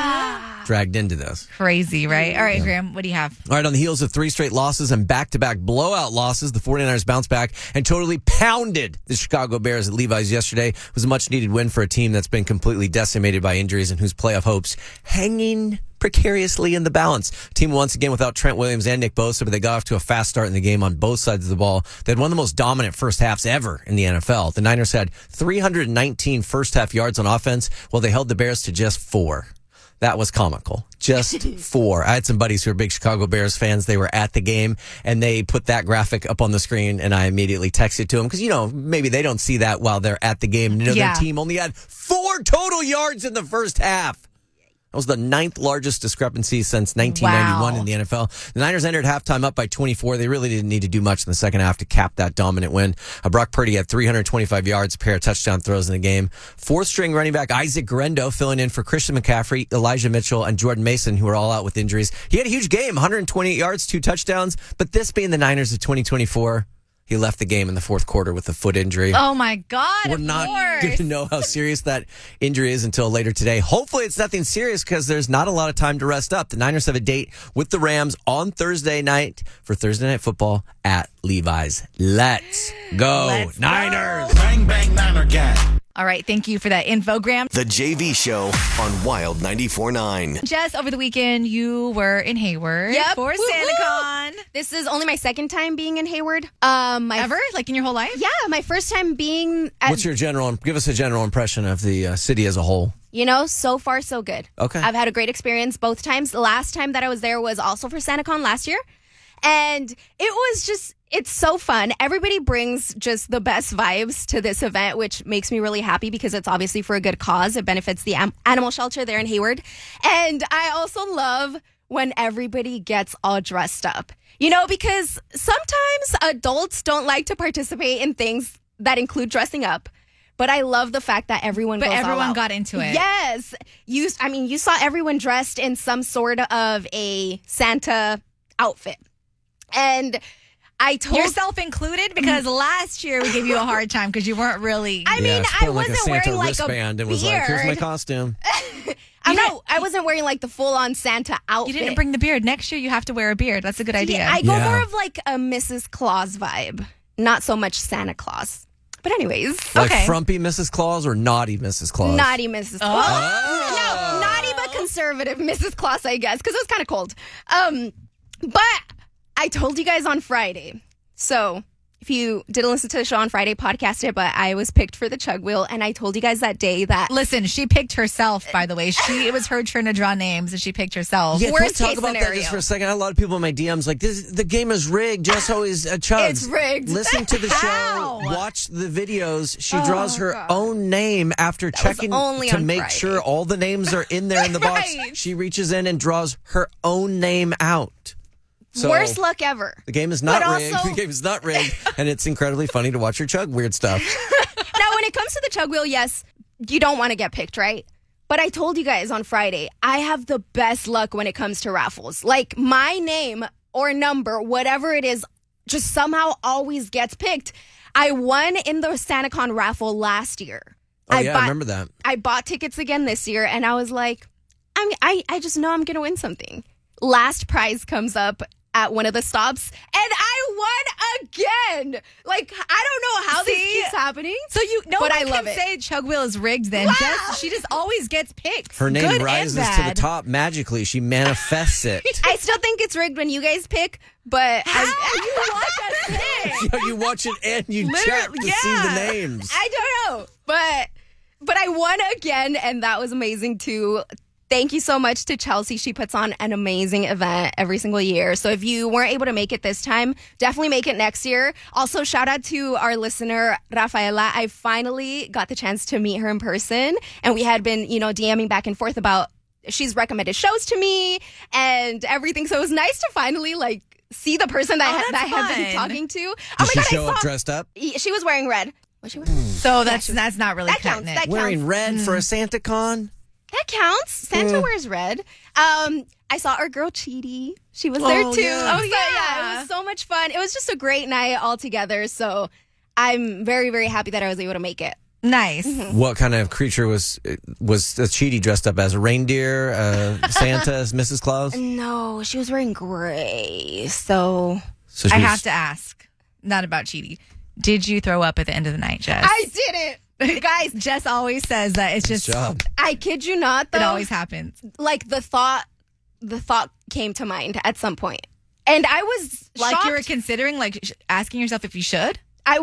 get dragged into this. Crazy, right? All right, Graham, what do you have? All right, on the heels of 3 straight losses and back-to-back blowout losses, the 49ers bounced back and totally pounded the Chicago Bears at Levi's yesterday. It was a much-needed win for a team that's been completely decimated by injuries and whose playoff hopes hanging precariously in the balance. Team once again without Trent Williams and Nick Bosa, but they got off to a fast start in the game on both sides of the ball. They had one of the most dominant first halves ever in the NFL. The Niners had 319 first half yards on offense, while they held the Bears to just 4. That was comical. Just 4. I had some buddies who are big Chicago Bears fans. They were at the game, and they put that graphic up on the screen, and I immediately texted to them because, maybe they don't see that while they're at the game. Their team only had 4 total yards in the first half. That was the 9th largest discrepancy since 1991 in the NFL. The Niners entered halftime up by 24. They really didn't need to do much in the second half to cap that dominant win. Brock Purdy had 325 yards, a pair of touchdown throws in the game. 4th-string running back Isaac Guerendo filling in for Christian McCaffrey, Elijah Mitchell, and Jordan Mason, who are all out with injuries. He had a huge game, 128 yards, 2 touchdowns. But this being the Niners of 2024... he left the game in the 4th quarter with a foot injury. Oh, my God. We're not going to know how serious that injury is until later today. Hopefully it's nothing serious because there's not a lot of time to rest up. The Niners have a date with the Rams on Thursday night for Thursday Night Football at Levi's. Let's go, Niners. Bang, bang, Niner gang. All right, thank you for that infogram. The JV Show on Wild 94.9. Jess, over the weekend, you were in Hayward for SantaCon. This is only my second time being in Hayward. Ever? Like in your whole life? Yeah, my first time being at... What's your give us a general impression of the city as a whole. So far, so good. Okay. I've had a great experience both times. The last time that I was there was also for SantaCon last year. And it was just... it's so fun. Everybody brings just the best vibes to this event, which makes me really happy because it's obviously for a good cause. It benefits the animal shelter there in Hayward. And I also love when everybody gets all dressed up. You know, because sometimes adults don't like to participate in things that include dressing up. But I love the fact that everyone got into it. Yes. You saw everyone dressed in some sort of a Santa outfit. And I told... Yourself included? Because last year we gave you a hard time because you weren't really... I wasn't wearing like a wristband and was like, here's my costume. I wasn't wearing like the full-on Santa outfit. You didn't bring the beard. Next year you have to wear a beard. That's a good idea. I go more of like a Mrs. Claus vibe. Not so much Santa Claus. But anyways. Like frumpy Mrs. Claus or naughty Mrs. Claus? Naughty Mrs. Claus. No, naughty but conservative Mrs. Claus, I guess, because it was kind of cold. But I told you guys on Friday. So if you didn't listen to the show on Friday, podcast it, but I was picked for the Chug Wheel, and I told you guys that day that... Listen, she picked herself, by the way. It was her turn to draw names, and she picked herself. Yeah, can we talk about that just for a second? I had a lot of people in my DMs like, the game is rigged. Jess always chugs. It's rigged. Listen to the show. Watch the videos. She draws her own name after checking to make sure all the names are in there in the box. She reaches in and draws her own name out. So, worst luck ever. The game is not rigged. The game is not rigged. And it's incredibly funny to watch her chug weird stuff. Now, when it comes to the Chug Wheel, yes, you don't want to get picked, right? But I told you guys on Friday, I have the best luck when it comes to raffles. Like, my name or number, whatever it is, just somehow always gets picked. I won in the SantaCon raffle last year. I remember that. I bought tickets again this year, and I was like, I just know I'm going to win something. Last prize comes up at one of the stops, and I won again. Like, I don't know how this keeps happening. So I love it. Say Chug Wheel is rigged then. Wow. She just always gets picked. Her name rises to the top magically. She manifests it. I still think it's rigged when you guys pick, but you watch us pick. You watch it and you check to see the names. I don't know, but I won again, and that was amazing too. Thank you so much to Chelsea. She puts on an amazing event every single year. So if you weren't able to make it this time, definitely make it next year. Also, shout out to our listener, Rafaela. I finally got the chance to meet her in person. And we had been, DMing back and forth about, she's recommended shows to me and everything. So it was nice to finally, see the person that I have been talking to. Did she show up dressed up? She was wearing red. Was she wearing red? So that's not really cutting it. Wearing red for a SantaCon? That counts. Santa wears red. I saw our girl Cheedy. She was there too. Yeah. It was so much fun. It was just a great night all together. So I'm very, very happy that I was able to make it. Nice. Mm-hmm. What kind of creature was Cheedy dressed up as? A reindeer? Santa as Mrs. Claus? No, she was wearing gray. So I have to ask, not about Cheedy. Did you throw up at the end of the night, Jess? I didn't. Guys, Jess always says that it's just... I kid you not, though. It always happens. Like, the thought came to mind at some point. And I was shocked. You were considering, asking yourself if you should?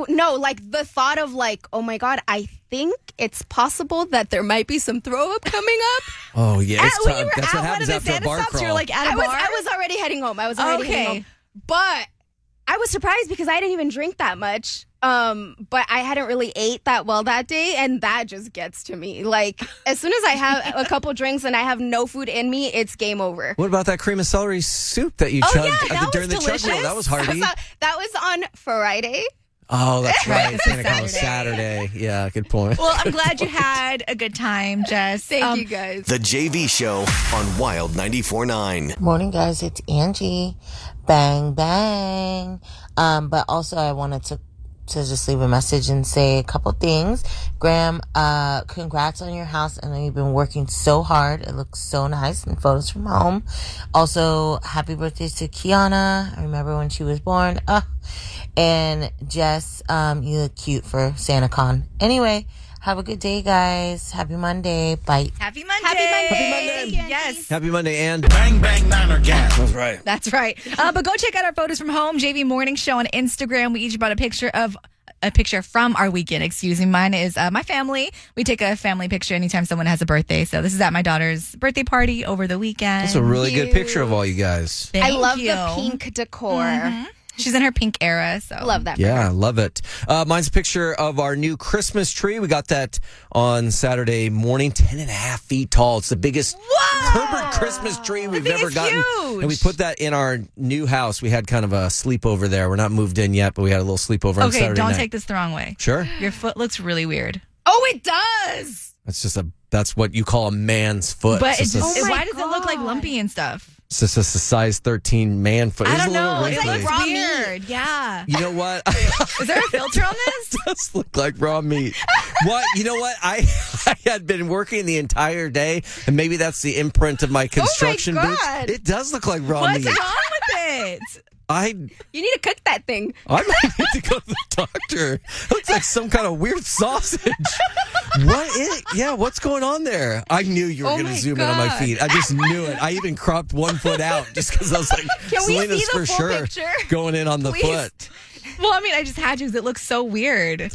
The thought of, oh my God, I think it's possible that there might be some throw up coming up. Oh, yeah. That's what happens after a bar crawl. You were, at a bar? I was already heading home. Heading home. But I was surprised because I didn't even drink that much. But I hadn't really ate that well that day, and that just gets to me. As soon as I have a couple drinks and I have no food in me, it's game over. What about that cream of celery soup that you chugged during the Chug Wheel? That was hearty. That was on Friday. Oh, that's right. SantaCon was Saturday. Yeah, good point. Well, I'm glad you had a good time, Jess. Thank you, guys. The JV Show on Wild 94.9. Morning, guys. It's Angie. Bang, bang. But also I wanted to just leave a message and say a couple things. Graham, congrats on your house. I know you've been working so hard. It looks so nice in photos from home. Also, happy birthday to Kiana. I remember when she was born. And Jess, you look cute for SantaCon. Anyway, have a good day, guys. Happy Monday. Bye. Happy Monday. Happy Monday. Yes. Happy Monday, and bang, bang, Niner gas. That's right. That's right. But go check out our photos from home, JV Morning Show on Instagram. We each brought a picture from our weekend. Excuse me. Mine is my family. We take a family picture anytime someone has a birthday. So this is at my daughter's birthday party over the weekend. That's a really good picture of all you guys. I love the pink decor. Mm-hmm. She's in her pink era, so love that. Yeah, I love it. Mine's a picture of our new Christmas tree. We got that on Saturday morning, 10.5 feet tall. It's the biggest Herbert Christmas tree we've ever gotten. Huge. And we put that in our new house. We had kind of a sleepover there. We're not moved in yet, but we had a little sleepover on Saturday Okay, don't night. take this the wrong way. Sure. Your foot looks really weird. Oh, it does. That's what you call a man's foot. But It's just why does it look like lumpy and stuff? it's just a size 13 man foot. I It's don't a little know. It wrinkly. looks weird. Yeah. You know what? Is there a filter on this? It does look like raw meat. What? You know what? I had been working the entire day, and maybe that's the imprint of my construction boots. God. It does look like raw What's meat. wrong with it? You need to cook that thing. I might need to go to the doctor. It looks like some kind of weird sausage. What is it? Yeah, what's going on there? I knew you were going to zoom in on my feet. I just knew it. I even cropped one foot out just because I was like, Can we Selena's see the for full sure picture? going in on the Please. foot. Well, I mean, I just had to because it looks so weird.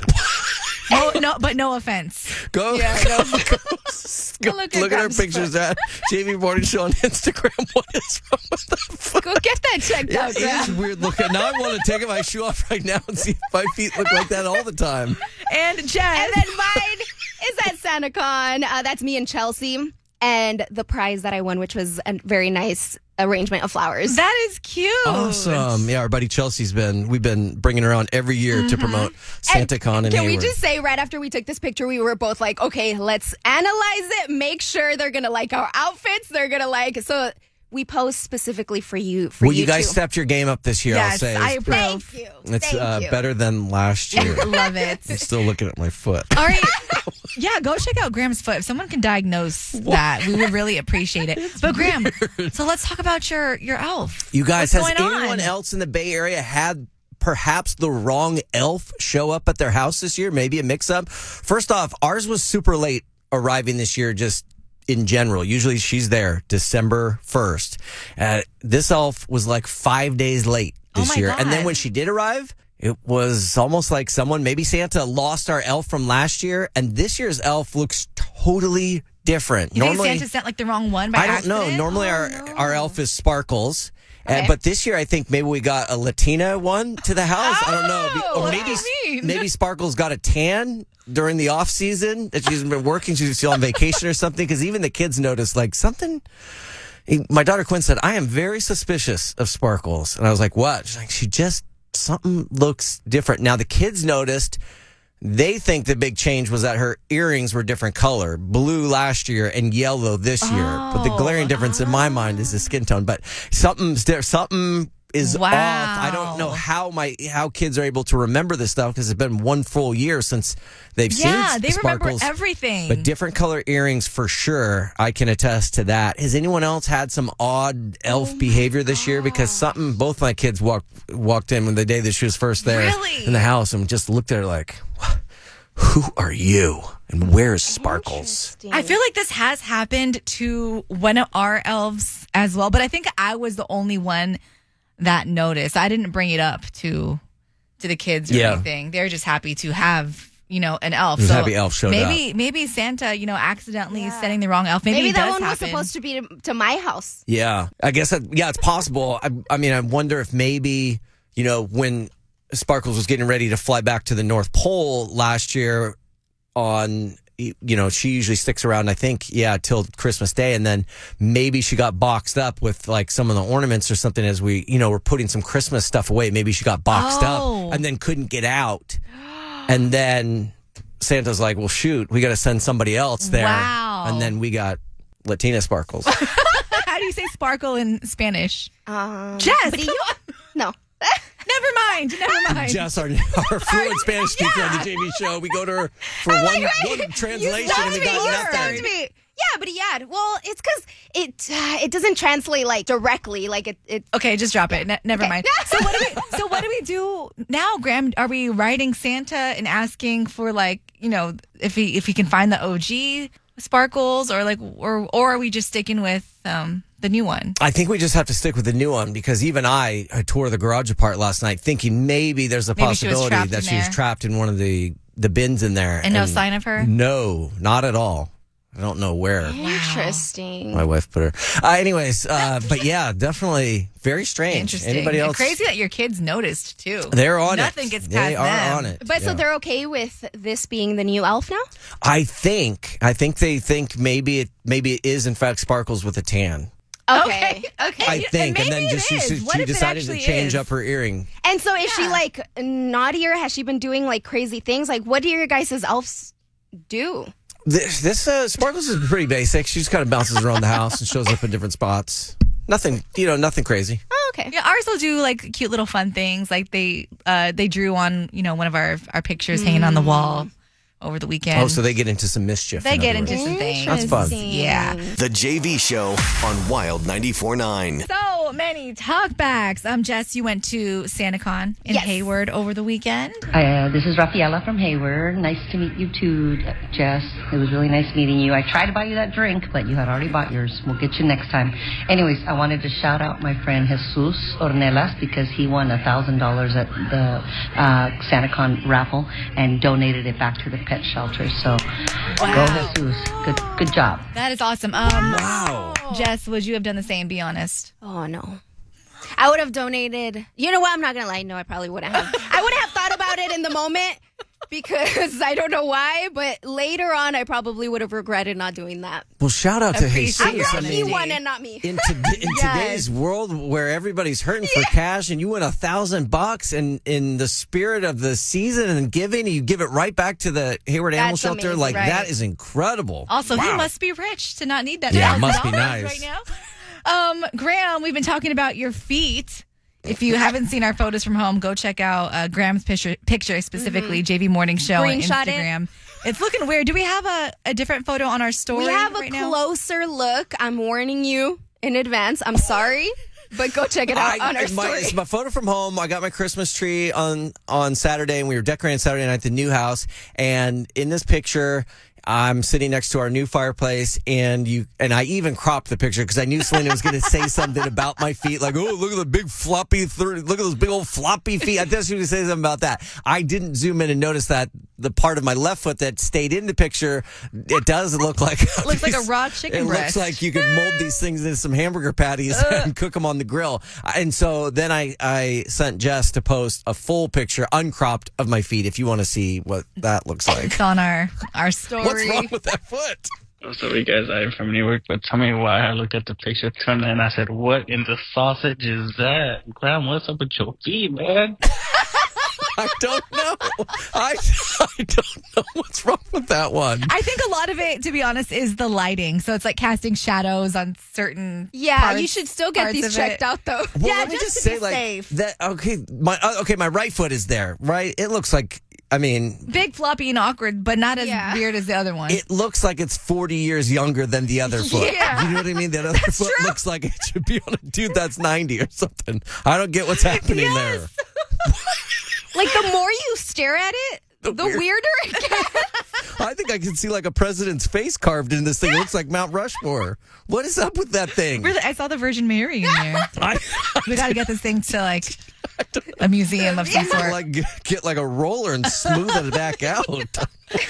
But no offense. Go, Yeah, go, look look at our Gram's pictures at JV Morning Show on Instagram. What is wrong with that foot? Go get that checked out, It is Graham. weird looking. Now I want to take my shoe off right now and see if my feet look like that all the time. And Jen. And then mine is at SantaCon. That's me and Chelsea. And the prize that I won, which was a very nice arrangement of flowers. That is cute. Awesome. Yeah, our buddy we've been bringing her on every year to promote SantaCon in Can we Hayward. just say right after we took this picture, we were both like, okay, let's analyze it, make sure they're going to like our outfits. They're going to like, so we post specifically for you. Well, you guys too. stepped your game up this year, I'll Yes, say. I approve. Thank you. It's Thank you. better than last year. Love it. I'm still looking at my foot. All right. Yeah, go check out Graham's foot. If someone can diagnose that, we would really appreciate it. But Graham, so let's talk about your elf. You guys, What's has going anyone on? else in the Bay Area had perhaps the wrong elf show up at their house this year? Maybe a mix-up? First off, ours was super late arriving this year, just in general. Usually she's there December 1st. This elf was like 5 days late this year. God. And then when she did arrive, it was almost like maybe Santa lost our elf from last year, and this year's elf looks totally different. You think Santa sent like the wrong one by I don't accident? know. Normally our elf is Sparkles. Okay. But this year, I think maybe we got a Latina one to the house. I don't know. Or what maybe do you mean? maybe Sparkles got a tan during the off season that she's been working. She's still on vacation or something. Because even the kids noticed like something. My daughter Quinn said, "I am very suspicious of Sparkles," and I was like, "What?" She's like, something looks different. Now the kids noticed. They think the big change was that her earrings were different color, blue last year and yellow this year. But the glaring difference in my mind is the skin tone. But something is off. I don't know how kids are able to remember this stuff because it's been one full year since they've seen they remember Sparkles. everything. But different color earrings for sure. I can attest to that. Has anyone else had some odd elf behavior this year? Because both my kids walked in when the day that she was first there in the house and just looked at her like, who are you? And where's Sparkles? I feel like this has happened to one of our elves as well, but I think I was the only one that noticed. I didn't bring it up to the kids or anything. They're just happy to have, an elf. So happy elf showed up. Maybe Santa, accidentally setting the wrong elf. Maybe it that does one was happen. supposed to be to my house. Yeah, I guess it's possible. I mean, I wonder if maybe, when Sparkles was getting ready to fly back to the North Pole last year she usually sticks around, I think, till Christmas Day. And then maybe she got boxed up with like some of the ornaments or something as we, we're putting some Christmas stuff away. Maybe she got boxed up and then couldn't get out. And then Santa's like, well, shoot, we got to send somebody else there. Wow. And then we got Latina Sparkles. How do you say sparkle in Spanish? Jess. No. Never mind. Jess, our fluent Spanish speaker on the JV show. We go to her for one translation and we got nothing. Yeah, but well, it's because it doesn't translate like directly. Like it. Okay, just drop it. Never mind. So what do we do now, Graham? Are we writing Santa and asking for if he can find the OG Sparkles or are we just sticking with the new one? I think we just have to stick with the new one because even I tore the garage apart last night thinking maybe there's a possibility that she was trapped in one of the bins in there. And no sign of her? No, not at all. I don't know where. Interesting. My wife put her. Anyways, but yeah, definitely very strange. Interesting. Anybody else? Crazy that your kids noticed too. They're on Nothing it. gets past They are them. on it. But so they're okay with this being the new elf now? I think they think maybe it is in fact Sparkles with a tan. Okay. I think, and then just she decided to change up her earring. And so is she like naughtier? Has she been doing like crazy things? Like what do your guys' elves do? This Sparkles is pretty basic. She just kind of bounces around the house and shows up in different spots. Nothing crazy. Oh, okay. Yeah, ours will do like cute little fun things. Like they drew on one of our pictures hanging on the wall over the weekend. Oh, so they get into some mischief. They in get other into words. some things. That's fun. Yeah. The JV Show on Wild 94.9. So many talkbacks. Jess, you went to SantaCon in Hayward over the weekend. This is Rafaela from Hayward. Nice to meet you too, Jess. It was really nice meeting you. I tried to buy you that drink, but you had already bought yours. We'll get you next time. Anyways, I wanted to shout out my friend Jesus Ornelas because he won $1,000 at the SantaCon raffle and donated it back to the pet shelter. So go Jesus. Good job. That is awesome. Wow. Jess, would you have done the same? Be honest. Oh, no. I would have donated. You know what? I'm not going to lie. No, I probably wouldn't have. I wouldn't have thought about it in the moment because I don't know why. But later on, I probably would have regretted not doing that. Well, shout out to Jesus. I'm glad he won and not me. In today's world where everybody's hurting for cash and you win $1,000 and in the spirit of the season and giving, you give it right back to the Hayward Animal Shelter. amazing, Like right. that is incredible. Also, he Wow. must be rich to not need that. Yeah, it must be $1,000 nice. right now. Graham, we've been talking about your feet. If you haven't seen our photos from home, go check out Graham's picture specifically, JV Morning Show on Screenshot it. Instagram. It's looking weird. Do we have a different photo on our story? We have a right now? closer look. I'm warning you in advance. I'm sorry, but go check it out on our story. It's my photo from home. I got my Christmas tree on Saturday, and we were decorating Saturday night at the new house. And in this picture, I'm sitting next to our new fireplace, and I even cropped the picture because I knew Selena was going to say something about my feet, like, "Oh, look at the big floppy, look at those big old floppy feet." I thought she was going to say something about that. I didn't zoom in and notice that the part of my left foot that stayed in the picture, it does look like looks like a raw chicken breast. It looks like you could mold these things into some hamburger patties and cook them on the grill. And so then I sent Jess to post a full picture, uncropped, of my feet. If you want to see what that looks like, it's on our story. What's wrong with that foot? Sorry guys, I'm from Newark, but tell me why I looked at the picture, turned and I said, "What in the sausage is that? Graham, what's up with your feet, man?" I don't know. I don't know what's wrong with that one. I think a lot of it, to be honest, is the lighting. So it's like casting shadows on certain Yeah, you should still get parts these of checked it. out, though. Well, Yeah, let me just just to say, be like safe. that. Okay, my right foot is there, right? It looks like, I mean, Big, floppy, and awkward, but not as weird as the other one. it looks like it's 40 years younger than the other foot. Yeah. You know what I mean? That other foot looks like it should be on a dude that's 90 or something. I don't get what's happening there. Like, the more you stare at it, the weirder it gets. I think I can see like a president's face carved in this thing. It looks like Mount Rushmore. What is up with that thing? Really, I saw the Virgin Mary in there. We got to get this thing to like a museum of some sort. Like get like a roller and smooth it back out. Do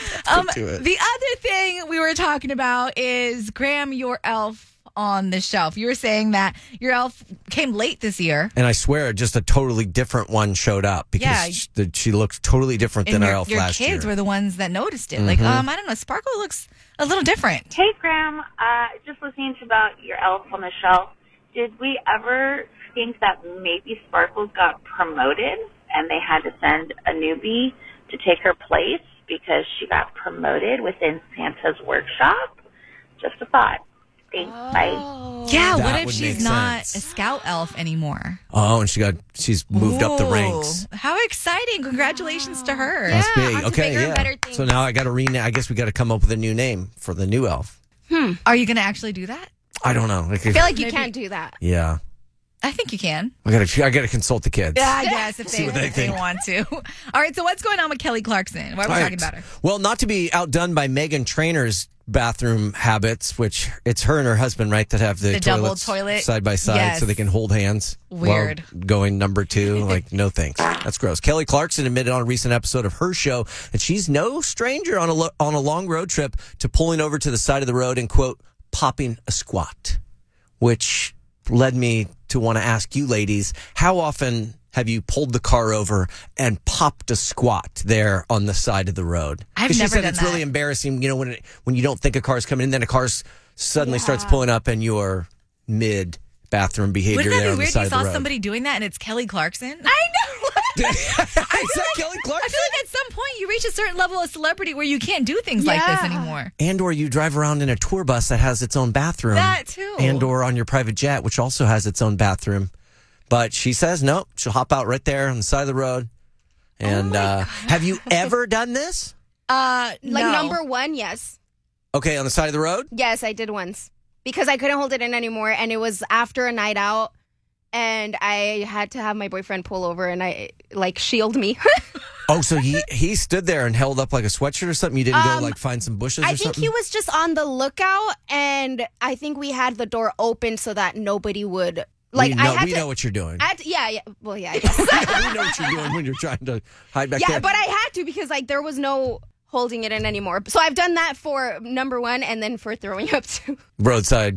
it. The other thing we were talking about is Graham, your elf on the shelf. You were saying that your elf came late this year. And I swear, just a totally different one showed up because she looked totally different than our elf last year. Your kids were the ones that noticed it. Like, I don't know, Sparkle looks a little different. Hey, Graham. Just listening to about your elf on the shelf. Did we ever think that maybe Sparkles got promoted and they had to send a newbie to take her place because she got promoted within Santa's workshop? Just a thought. Thanks. Bye. Yeah, That what if would she's make not sense. a scout elf anymore? Oh, and she's moved up the ranks. Ooh, how exciting. Congratulations to her. That's big. on to Okay, bigger and better yeah. things. So now I got to I guess we got to come up with a new name for the new elf. Are you going to actually do that? I don't know. I feel like you can't do that. Yeah. I think you can. I gotta consult the kids. Yeah, I guess if See what they they think. want to. All right, so what's going on with Kelly Clarkson? Why are we talking about her? Well, not to be outdone by Meghan Trainor's bathroom habits, which it's her and her husband, right, that have the double toilets toilet? side by side Yes. so they can hold hands. Weird. While going number 2. Like, no thanks. That's gross. Kelly Clarkson admitted on a recent episode of her show that she's no stranger on a long road trip to pulling over to the side of the road and, quote, popping a squat, which led me to want to ask you ladies, how often have you pulled the car over and popped a squat there on the side of the road? I've 'Cause never she said done it's that. really embarrassing, when you don't think a car's coming in, then a car suddenly starts pulling up and you're mid bathroom behavior Wouldn't that there be on the weird? side You of the saw road. somebody doing that and it's Kelly Clarkson. I know. Is that Kelly Clarkson? I feel like at some point you reach a certain level of celebrity where you can't do things like this anymore. And or you drive around in a tour bus that has its own bathroom. That too. And or on your private jet, which also has its own bathroom. But she says, no, she'll hop out right there on the side of the road. And have you ever done this? Like no. number 1, yes. Okay, on the side of the road? Yes, I did once. Because I couldn't hold it in anymore, and it was after a night out, and I had to have my boyfriend pull over and shield me. Oh, so he stood there and held up like a sweatshirt or something? You didn't go find some bushes or I something? think he was just on the lookout, and I think we had the door open so that nobody would... we know what you're doing. Well, yeah, I guess. We know what you're doing when you're trying to hide back there. Yeah, but I had to because there was no holding it in anymore. So I've done that for number 1 and then for throwing up too. Roadside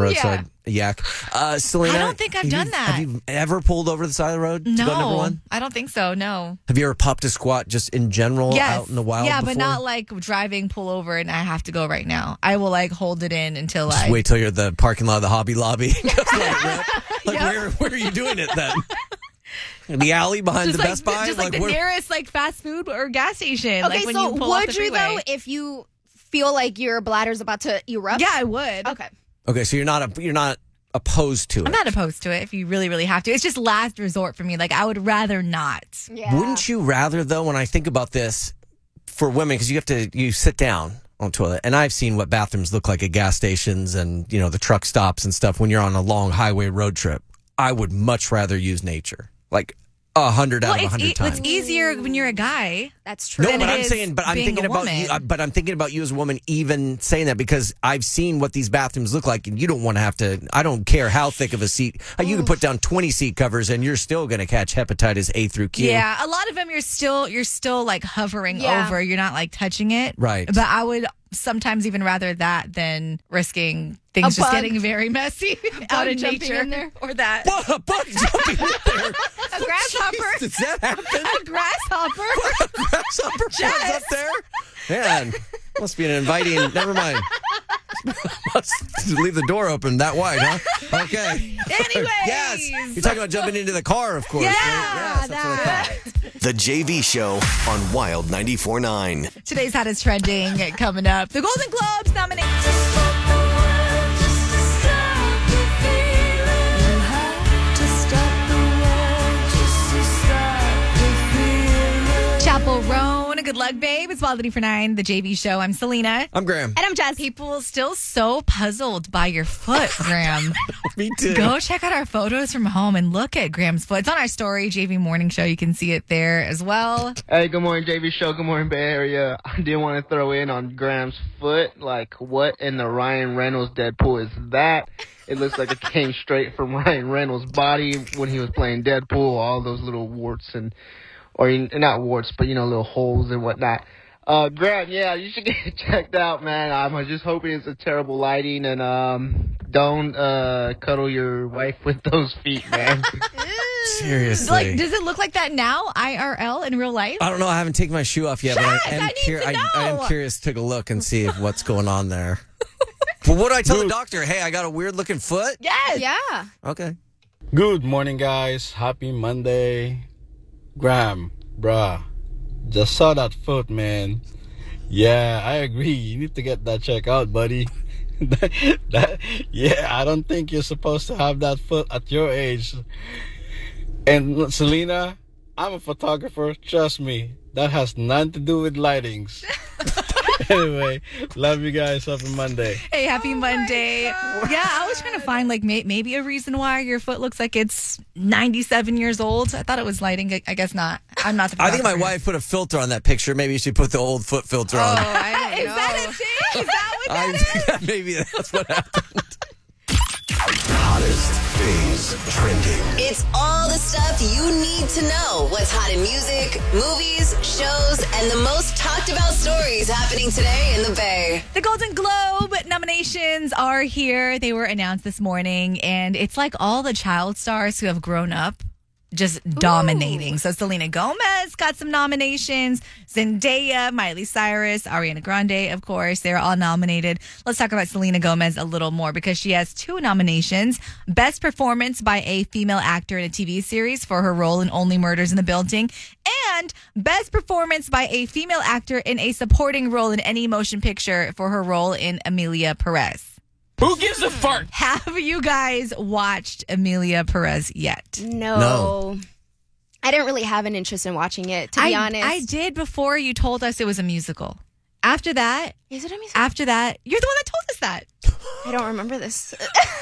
yak. Selena, I don't think I've done that. Have you ever pulled over the side of the road to No, go number 1? I don't think so. No. Have you ever popped a squat just in general out in the wild Yeah, before? but not like driving, pull over, and I have to go right now. I will hold it in until Just wait till you're at the parking lot of the Hobby Lobby. Just let it rip. Like, where are you doing it then? In the alley behind the Best Buy? Just like the nearest fast food or gas station. Okay, when so you pull off would the you freeway. though if you feel like your bladder's about to erupt? Yeah, I would. Okay. Okay, so you're not opposed to it. I'm not opposed to it if you really, really have to. It's just last resort for me. I would rather not. Yeah. Wouldn't you rather, though, when I think about this, for women, because you sit down on the toilet, and I've seen what bathrooms look like at gas stations and, the truck stops and stuff when you're on a long highway road trip. I would much rather use nature. 100 out of 100 times. It's easier when you're a guy. That's true. No, but I'm saying, I'm thinking about you. But I'm thinking about you as a woman, even saying that because I've seen what these bathrooms look like, and you don't want to have to. I don't care how thick of a seat. You can put down 20 seat covers, and you're still going to catch hepatitis A through Q. Yeah, a lot of them you're still hovering over. You're not touching it. Right. But I would sometimes even rather that than risking things just getting very messy out in jumping nature in there. or that. What? A bug jumping in there. A grasshopper. Does that happen? A grasshopper. A grasshopper flies up there? Man, must be an inviting. Never mind. Must leave the door open that wide, huh? Okay. Anyways. Yes. You're talking about jumping into the car, of course. Yeah, right? Yes, that's what I thought. The JV Show on Wild 94.9. Today's hottest trending coming up. The Golden Globes nominate. Chappell Roan. Good luck, babe. It's Wild 94.9, the JV Show. I'm Selena. I'm Graham. And I'm Jess. People still so puzzled by your foot, Graham. Me too. Go check out our photos from home and look at Graham's foot. It's on our story, JV Morning Show. You can see it there as well. Hey, good morning, JV Show. Good morning, Bay Area. I did want to throw in on Graham's foot. What in the Ryan Reynolds Deadpool is that? It looks like it came straight from Ryan Reynolds' body when he was playing Deadpool. All those little warts or not warts, but little holes and whatnot. Graham, yeah, you should get it checked out, man. I'm just hoping it's a terrible lighting and don't cuddle your wife with those feet, man. Seriously. Does it look like that now, IRL, in real life? I don't know. I haven't taken my shoe off yet, but I am I am curious to take a look and see what's going on there. Well, what do I tell the doctor? Hey, I got a weird looking foot? Yes. Yeah. Okay. Good morning, guys. Happy Monday. Graham, bruh, just saw that foot, man. Yeah, I agree. You need to get that checked out, buddy. I don't think you're supposed to have that foot at your age. And Selena, I'm a photographer. Trust me, that has nothing to do with lightings. Anyway, love you guys. Happy Monday. Hey, happy Monday. Yeah, I was trying to find like maybe a reason why your foot looks like it's 97 years old. I thought it was lighting. I guess not. I'm not the I think my photographer. wife put a filter on that picture. Maybe she put the old foot filter on. Is that a thing? Is that what that is? think that maybe that's what happened. Hottest things trending. It's all the stuff you need to know. What's hot in music, movies, shows, and the most talked about stories happening today in the Bay. The Golden Globe nominations are here. They were announced this morning, and it's like all the child stars who have grown up just dominating. So Selena Gomez got some nominations. Zendaya, Miley Cyrus, Ariana Grande, of course, they're all nominated. Let's talk about Selena Gomez a little more because she has 2 nominations. Best Performance by a Female Actor in a TV Series for her role in Only Murders in the Building, and Best Performance by a Female Actor in a Supporting Role in Any Motion Picture for her role in Emilia Perez. Who gives a fart? Have you guys watched Emilia Perez yet? No. I didn't really have an interest in watching it, to be honest. I did before you told us it was a musical. After that... Is it a musical? After that... You're the one that told us that. I don't remember this.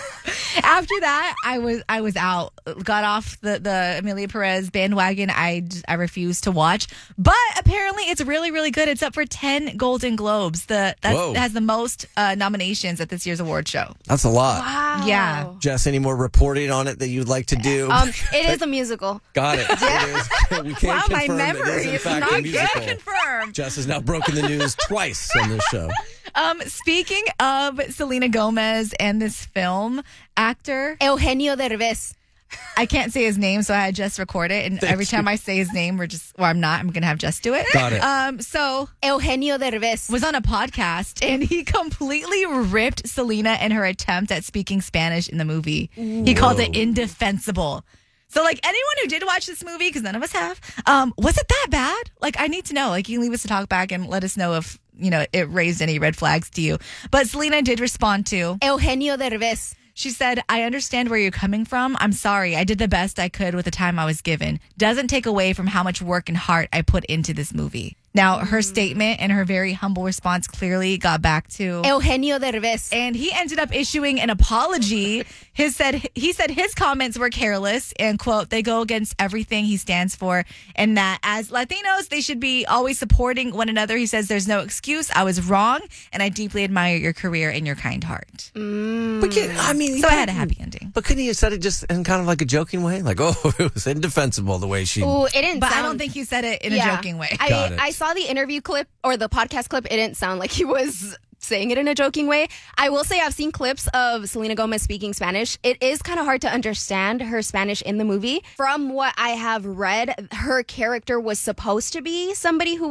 After that, I was out. Got off the Emilia Perez bandwagon. I refused to watch. But apparently it's really, really good. It's up for 10 Golden Globes. That has the most nominations at this year's award show. That's a lot. Wow. Yeah. Jess, any more reporting on it that you'd like to do? It is a musical. Got it. It is. We can't Wow, my confirm memory it is in is fact not a musical. good. Confirmed. Jess has now broken the news twice on this show. Speaking of Selena Gomez and this film actor, Eugenio Derbez. I can't say his name, so I had Jess record it. And every time I say his name, I'm going to have Jess do it. Got it. So Eugenio Derbez was on a podcast and he completely ripped Selena and her attempt at speaking Spanish in the movie. He called it indefensible. So, like, anyone who did watch this movie, because none of us have, was it that bad? Like, I need to know. Like, you can leave us a talk back and let us know if, it raised any red flags to you. But Selena did respond to Eugenio Derbez. She said, I understand where you're coming from. I'm sorry. I did the best I could with the time I was given. Doesn't take away from how much work and heart I put into this movie. Now, her statement and her very humble response clearly got back to Eugenio Derbez. And he ended up issuing an apology. He said his comments were careless and, quote, they go against everything he stands for, and that as Latinos, they should be always supporting one another. He says, there's no excuse. I was wrong, and I deeply admire your career and your kind heart. But So I had a happy ending. But couldn't he have said it just in kind of like a joking way? Like, it was indefensible the way she... Ooh, it didn't But sound... I don't think he said it in a joking way. I saw the interview clip or the podcast clip. It didn't sound like he was saying it in a joking way. I will say I've seen clips of Selena Gomez speaking Spanish. It is kind of hard to understand her Spanish in the movie. From what I have read, her character was supposed to be somebody who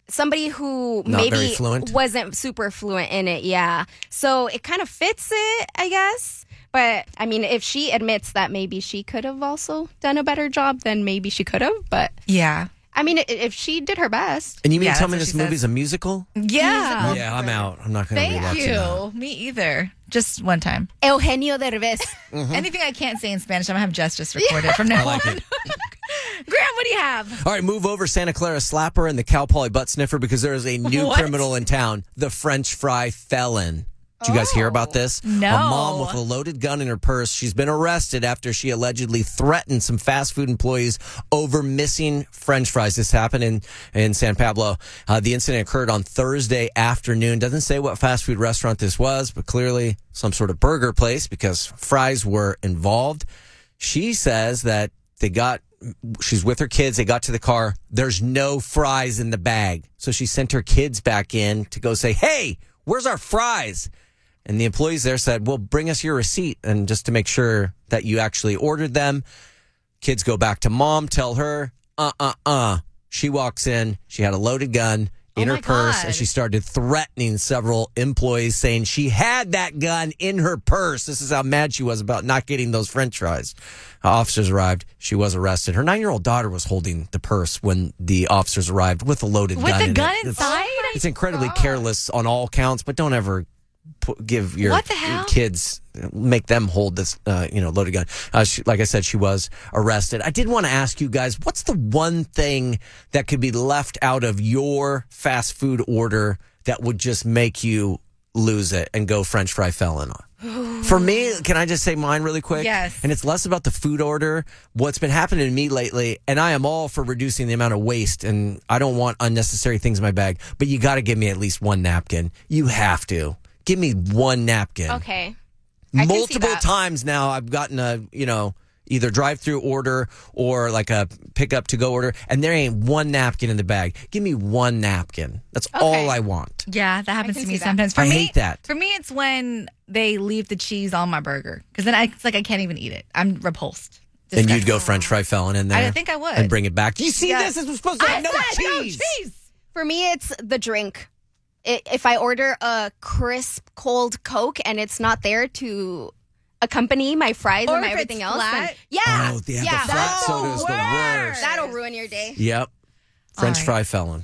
Not maybe very fluent. wasn't super fluent in it. Yeah. So it kind of fits it, I guess. But, I mean, if she admits that maybe she could have also done a better job, then maybe she could have. But, yeah. I mean, if she did her best. And you mean Yeah, tell that's me what this she movie's a musical? Yeah. Yeah, I'm out. I'm not going to be Thank watching that. you. Me either. Just one time. Eugenio Derbez. Anything I can't say in Spanish, I'm going to have Jess just record it from now I like on. it. Graham, what do you have? All right, move over Santa Clara Slapper and the Cal Poly Butt Sniffer because there is a new What? criminal in town, the French Fry Felon. Did you guys hear about this? No. A mom with a loaded gun in her purse. She's been arrested after she allegedly threatened some fast food employees over missing French fries. This happened in San Pablo. The incident occurred on Thursday afternoon. Doesn't say what fast food restaurant this was, but clearly some sort of burger place because fries were involved. She says that she's with her kids. They got to the car. There's no fries in the bag. So she sent her kids back in to go say, hey, where's our fries? And the employees there said, well, bring us your receipt. And just to make sure that you actually ordered them, kids go back to mom, tell her, She walks in. She had a loaded gun in her purse, and she started threatening several employees, saying she had that gun in her purse. This is how mad she was about not getting those French fries. Officers arrived. She was arrested. Her 9-year-old daughter was holding the purse when the officers arrived with a loaded gun. With the gun it. inside? It's incredibly careless on all counts, but don't ever give your kids, make them hold this, loaded gun. Like I said, she was arrested. I did want to ask you guys, what's the one thing that could be left out of your fast food order that would just make you lose it and go French fry felon. For me, can I just say mine really quick? Yes. And it's less about the food order. What's been happening to me lately, and I am all for reducing the amount of waste, and I don't want unnecessary things in my bag, but you got to give me at least one napkin. You have to. Give me one napkin. Okay. Multiple times now I've gotten a, either drive-through order or like a pick-up to-go order, and there ain't one napkin in the bag. Give me one napkin. That's all I want. Yeah, that happens to me that. sometimes. I hate that. For me, it's when they leave the cheese on my burger because then it's like I can't even eat it. I'm repulsed. And you'd go French fry felon in there. I think I would. And bring it back. Do you see this? This was supposed to have no cheese. For me, it's the drink. If I order a crisp, cold Coke and it's not there to accompany my fries or and my if everything it's else, flat. The flat soda is the worst. That'll ruin your day. Yep. French fry felon.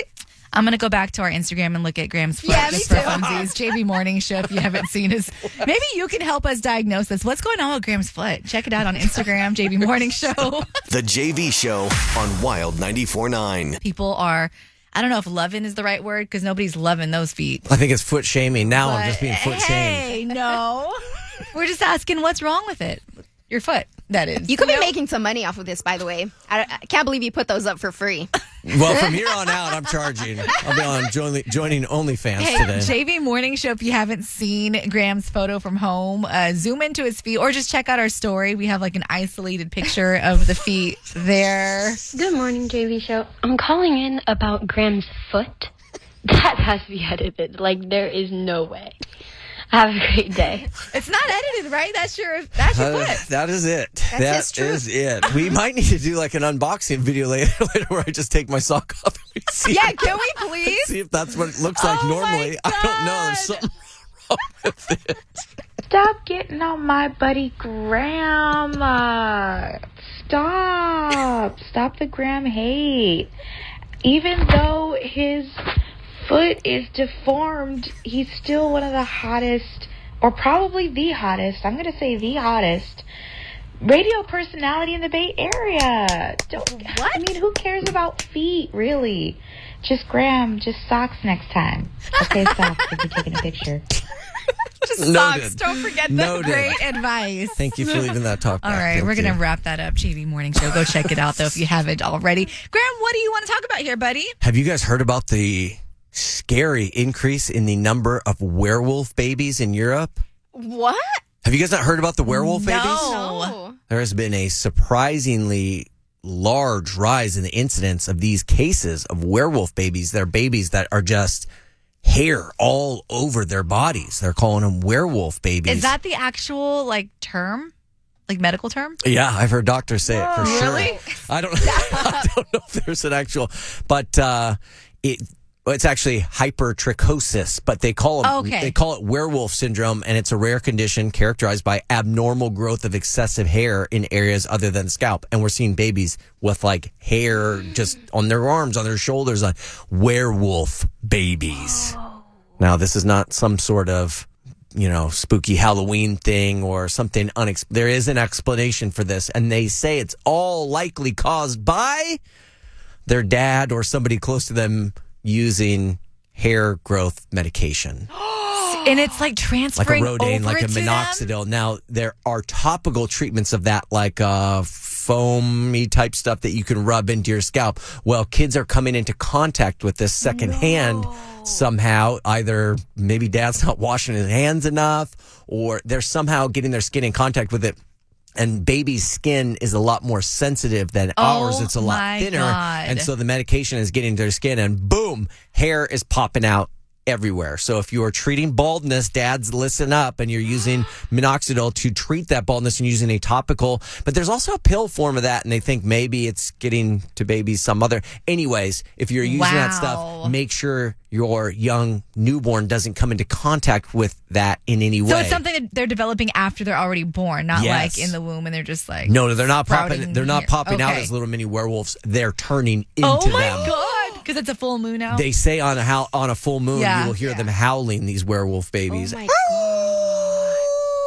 I'm going to go back to our Instagram and look at Graham's foot just for funsies. JV Morning Show, if you haven't seen his. Maybe you can help us diagnose this. What's going on with Graham's foot? Check it out on Instagram, JV Morning Show. The JV Show on Wild 94.9. People are, I don't know if loving is the right word because nobody's loving those feet. I think it's foot shaming. Now I'm just being foot shamed. Hey, no. We're just asking what's wrong with it. Your foot, that is. You could be making some money off of this, by the way. I can't believe you put those up for free. Well, from here on out, I'm charging. I'll be on joining OnlyFans today. JV Morning Show, if you haven't seen Graham's photo from home, zoom into his feet or just check out our story. We have like an isolated picture of the feet there. Good morning, JV Show. I'm calling in about Graham's foot. That has to be edited. Like, there is no way. Have a great day. It's not edited, right? That's your foot. That is it. That's That is it. We might need to do like an unboxing video later where I just take my sock off and we see. Yeah, can we please? See if that's what it looks like normally. I don't know. There's something wrong with it. Stop getting on my buddy Graham. Stop the Graham hate. Even though his foot is deformed, he's still one of the hottest, or probably the hottest, I'm going to say the hottest, radio personality in the Bay Area. What? I mean, who cares about feet, really? Just Graham, just socks next time. Okay, socks, if you're taking a picture. Just socks. Don't forget the great advice. Thank you for leaving that talk back. All right, we're going to wrap that up. JV Morning Show. Go check it out, though, if you haven't already. Graham, what do you want to talk about here, buddy? Have you guys heard about the scary increase in the number of werewolf babies in Europe? What? Have you guys not heard about the werewolf babies? No. There has been a surprisingly large rise in the incidence of these cases of werewolf babies. They're babies that are just hair all over their bodies. They're calling them werewolf babies. Is that the actual term? Like medical term? Yeah, I've heard doctors say it for sure. Really? I don't know if there's an actual, but it's actually hypertrichosis, but they call it werewolf syndrome, and it's a rare condition characterized by abnormal growth of excessive hair in areas other than the scalp. And we're seeing babies with like hair just on their arms, on their shoulders, on werewolf babies. Oh. Now, this is not some sort of spooky Halloween thing or something. There is an explanation for this, and they say it's all likely caused by their dad or somebody close to them using hair growth medication. And it's like transferring like a Rogaine, over like a to minoxidil. them? Now, there are topical treatments of that, like foamy type stuff that you can rub into your scalp. Well, kids are coming into contact with this secondhand somehow. Either maybe dad's not washing his hands enough, or they're somehow getting their skin in contact with it. And baby's skin is a lot more sensitive than ours. It's a lot thinner. God. And so the medication is getting to their skin, and boom, hair is popping out everywhere. So if you are treating baldness, dads, listen up, and you're using minoxidil to treat that baldness and using a topical. But there's also a pill form of that, and they think maybe it's getting to babies some other. Anyways, if you're using that stuff, make sure your young newborn doesn't come into contact with that in any way. So it's something that they're developing after they're already born, not like in the womb, and they're just like no, they're not popping. They're not popping out Okay. as little mini werewolves. They're turning into Oh my them. God! Because it's a full moon out. They say on a full moon, Yeah. you will hear them howling, these werewolf babies. Oh my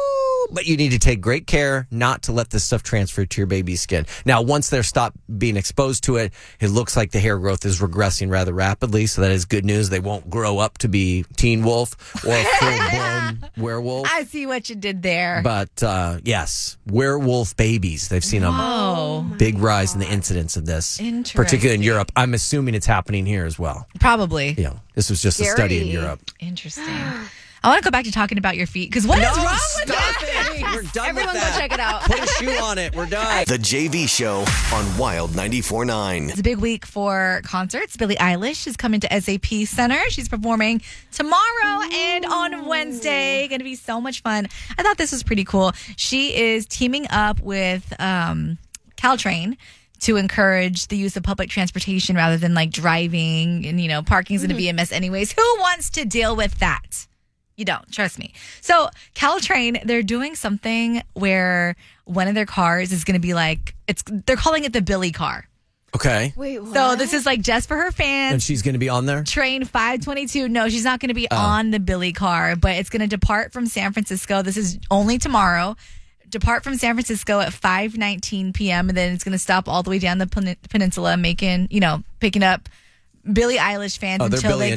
But you need to take great care not to let this stuff transfer to your baby's skin. Now, once they're stopped being exposed to it, it looks like the hair growth is regressing rather rapidly. So that is good news. They won't grow up to be teen wolf or full-blown werewolf. I see what you did there. But yes, werewolf babies. They've seen a big rise in the incidence of this, particularly in Europe. I'm assuming it's happening here as well. Probably. Yeah, this was just a study in Europe. Interesting. I want to go back to talking about your feet because what is wrong with that? We're done Everyone with that. go check it out. Put a shoe on it. We're done. The JV Show on Wild 94.9. It's a big week for concerts. Billie Eilish is coming to SAP Center. She's performing tomorrow and on Wednesday. Going to be so much fun. I thought this was pretty cool. She is teaming up with Caltrain to encourage the use of public transportation rather than like driving, and parking's going to be a mess anyways. Who wants to deal with that? You don't, trust me. So Caltrain, they're doing something where one of their cars is going to be like, they're calling it the Billie car. Okay. Wait, what? So this is like just for her fans. And she's going to be on there? Train 522. No, she's not going to be on the Billie car, but it's going to depart from San Francisco. This is only tomorrow. Depart from San Francisco at 5:19 p.m. and then it's going to stop all the way down the peninsula, picking up Billie Eilish fans until they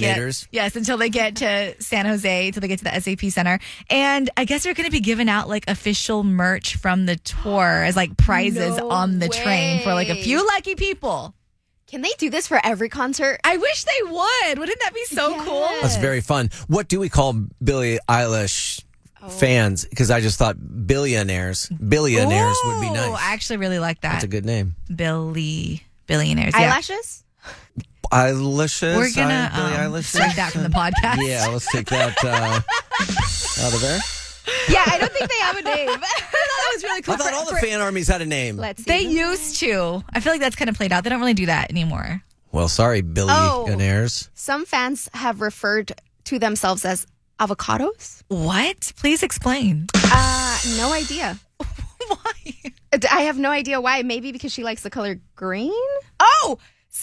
get to San Jose, until they get to the SAP Center. And I guess they're going to be giving out like official merch from the tour as like prizes on the train for like a few lucky people. Can they do this for every concert? I wish they would. Wouldn't that be so cool? That's very fun. What do we call Billie Eilish fans? Because I just thought billionaires would be nice. I actually really like that. That's a good name. Billionaires. Eyelashes? Eyelashes. We're gonna Billie Eilish. strike that from the podcast. Yeah, let's take that out of there. Yeah, I don't think they have a name. I thought that was really cool. I thought all the fan armies had a name. They used to. I feel like that's kind of played out. They don't really do that anymore. Well, sorry, billionaires. Some fans have referred to themselves as avocados. What? Please explain. No idea. Why? I have no idea why. Maybe because she likes the color green? Oh!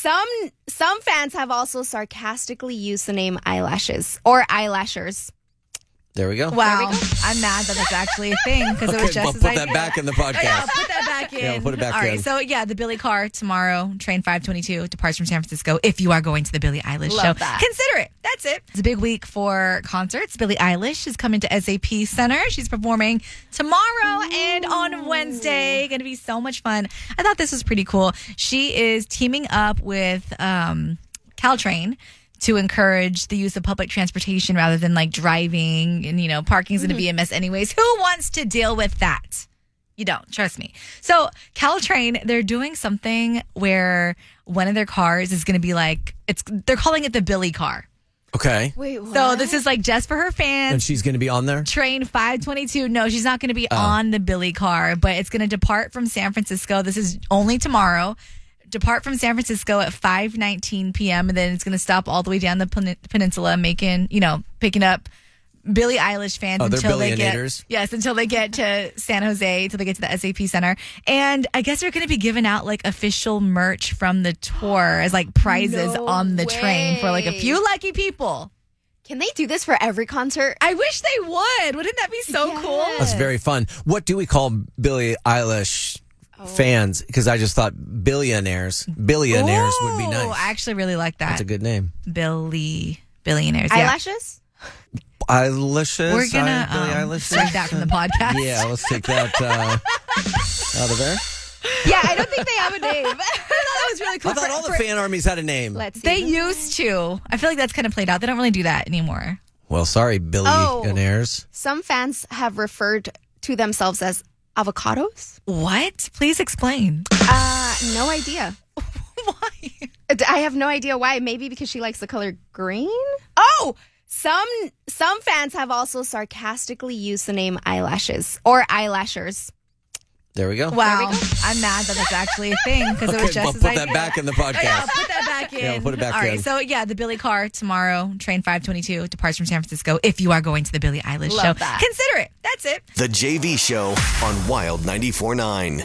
Some fans have also sarcastically used the name eyelashes or eyelashers. There we go. Wow. I'm mad that that's actually a thing because it was just as put that back in the podcast. Yeah, put that back in. Yeah, put it back All in. right. So, yeah, the Billie car tomorrow, train 522, departs from San Francisco. If you are going to the Billie Eilish show, consider it. That's it. It's a big week for concerts. Billie Eilish is coming to SAP Center. She's performing tomorrow and on Wednesday. Going to be so much fun. I thought this was pretty cool. She is teaming up with Caltrain to encourage the use of public transportation rather than like driving, and parking's going to be a mess anyways. Who wants to deal with that? You don't, trust me. So Caltrain, they're doing something where one of their cars is going to be like, they're calling it the Billie car. Okay. Wait, what? So this is like just for her fans. And she's going to be on there? Train 522. No, she's not going to be on the Billie car, but it's going to depart from San Francisco. This is only tomorrow. Depart from San Francisco at 5:19 p.m. and then it's going to stop all the way down the peninsula, picking up Billie Eilish fans until they get to San Jose, until they get to the SAP Center. And I guess they're going to be giving out like official merch from the tour as like prizes on the train for like a few lucky people. Can they do this for every concert? I wish they would. Wouldn't that be so cool? That's very fun. What do we call Billie Eilish fans? Because I just thought billionaires would be nice. I actually really like that. That's a good name. Billionaires. Eyelashes? Eyelashes. We're gonna Billie Eilish. strike that from the podcast. Yeah, let's take that out of there. Yeah, I don't think they have a name. I thought that was really cool. I thought all the fan armies had a name. They used to. I feel like that's kind of played out. They don't really do that anymore. Well, sorry, billionaires. Some fans have referred to themselves as avocados. What? Please explain. No idea. Why? I have no idea why. Maybe because she likes the color green? Oh! Some fans have also sarcastically used the name eyelashes or eyelashers. There we go. Wow. I'm mad that that's actually a thing because it was just as put that back in the podcast. Yeah, put that back in. Yeah, put it back All right. in. So, yeah, the Billie car tomorrow, train 522, departs from San Francisco. If you are going to the Billie Eilish show, consider it. That's it. The JV Show on Wild 94.9.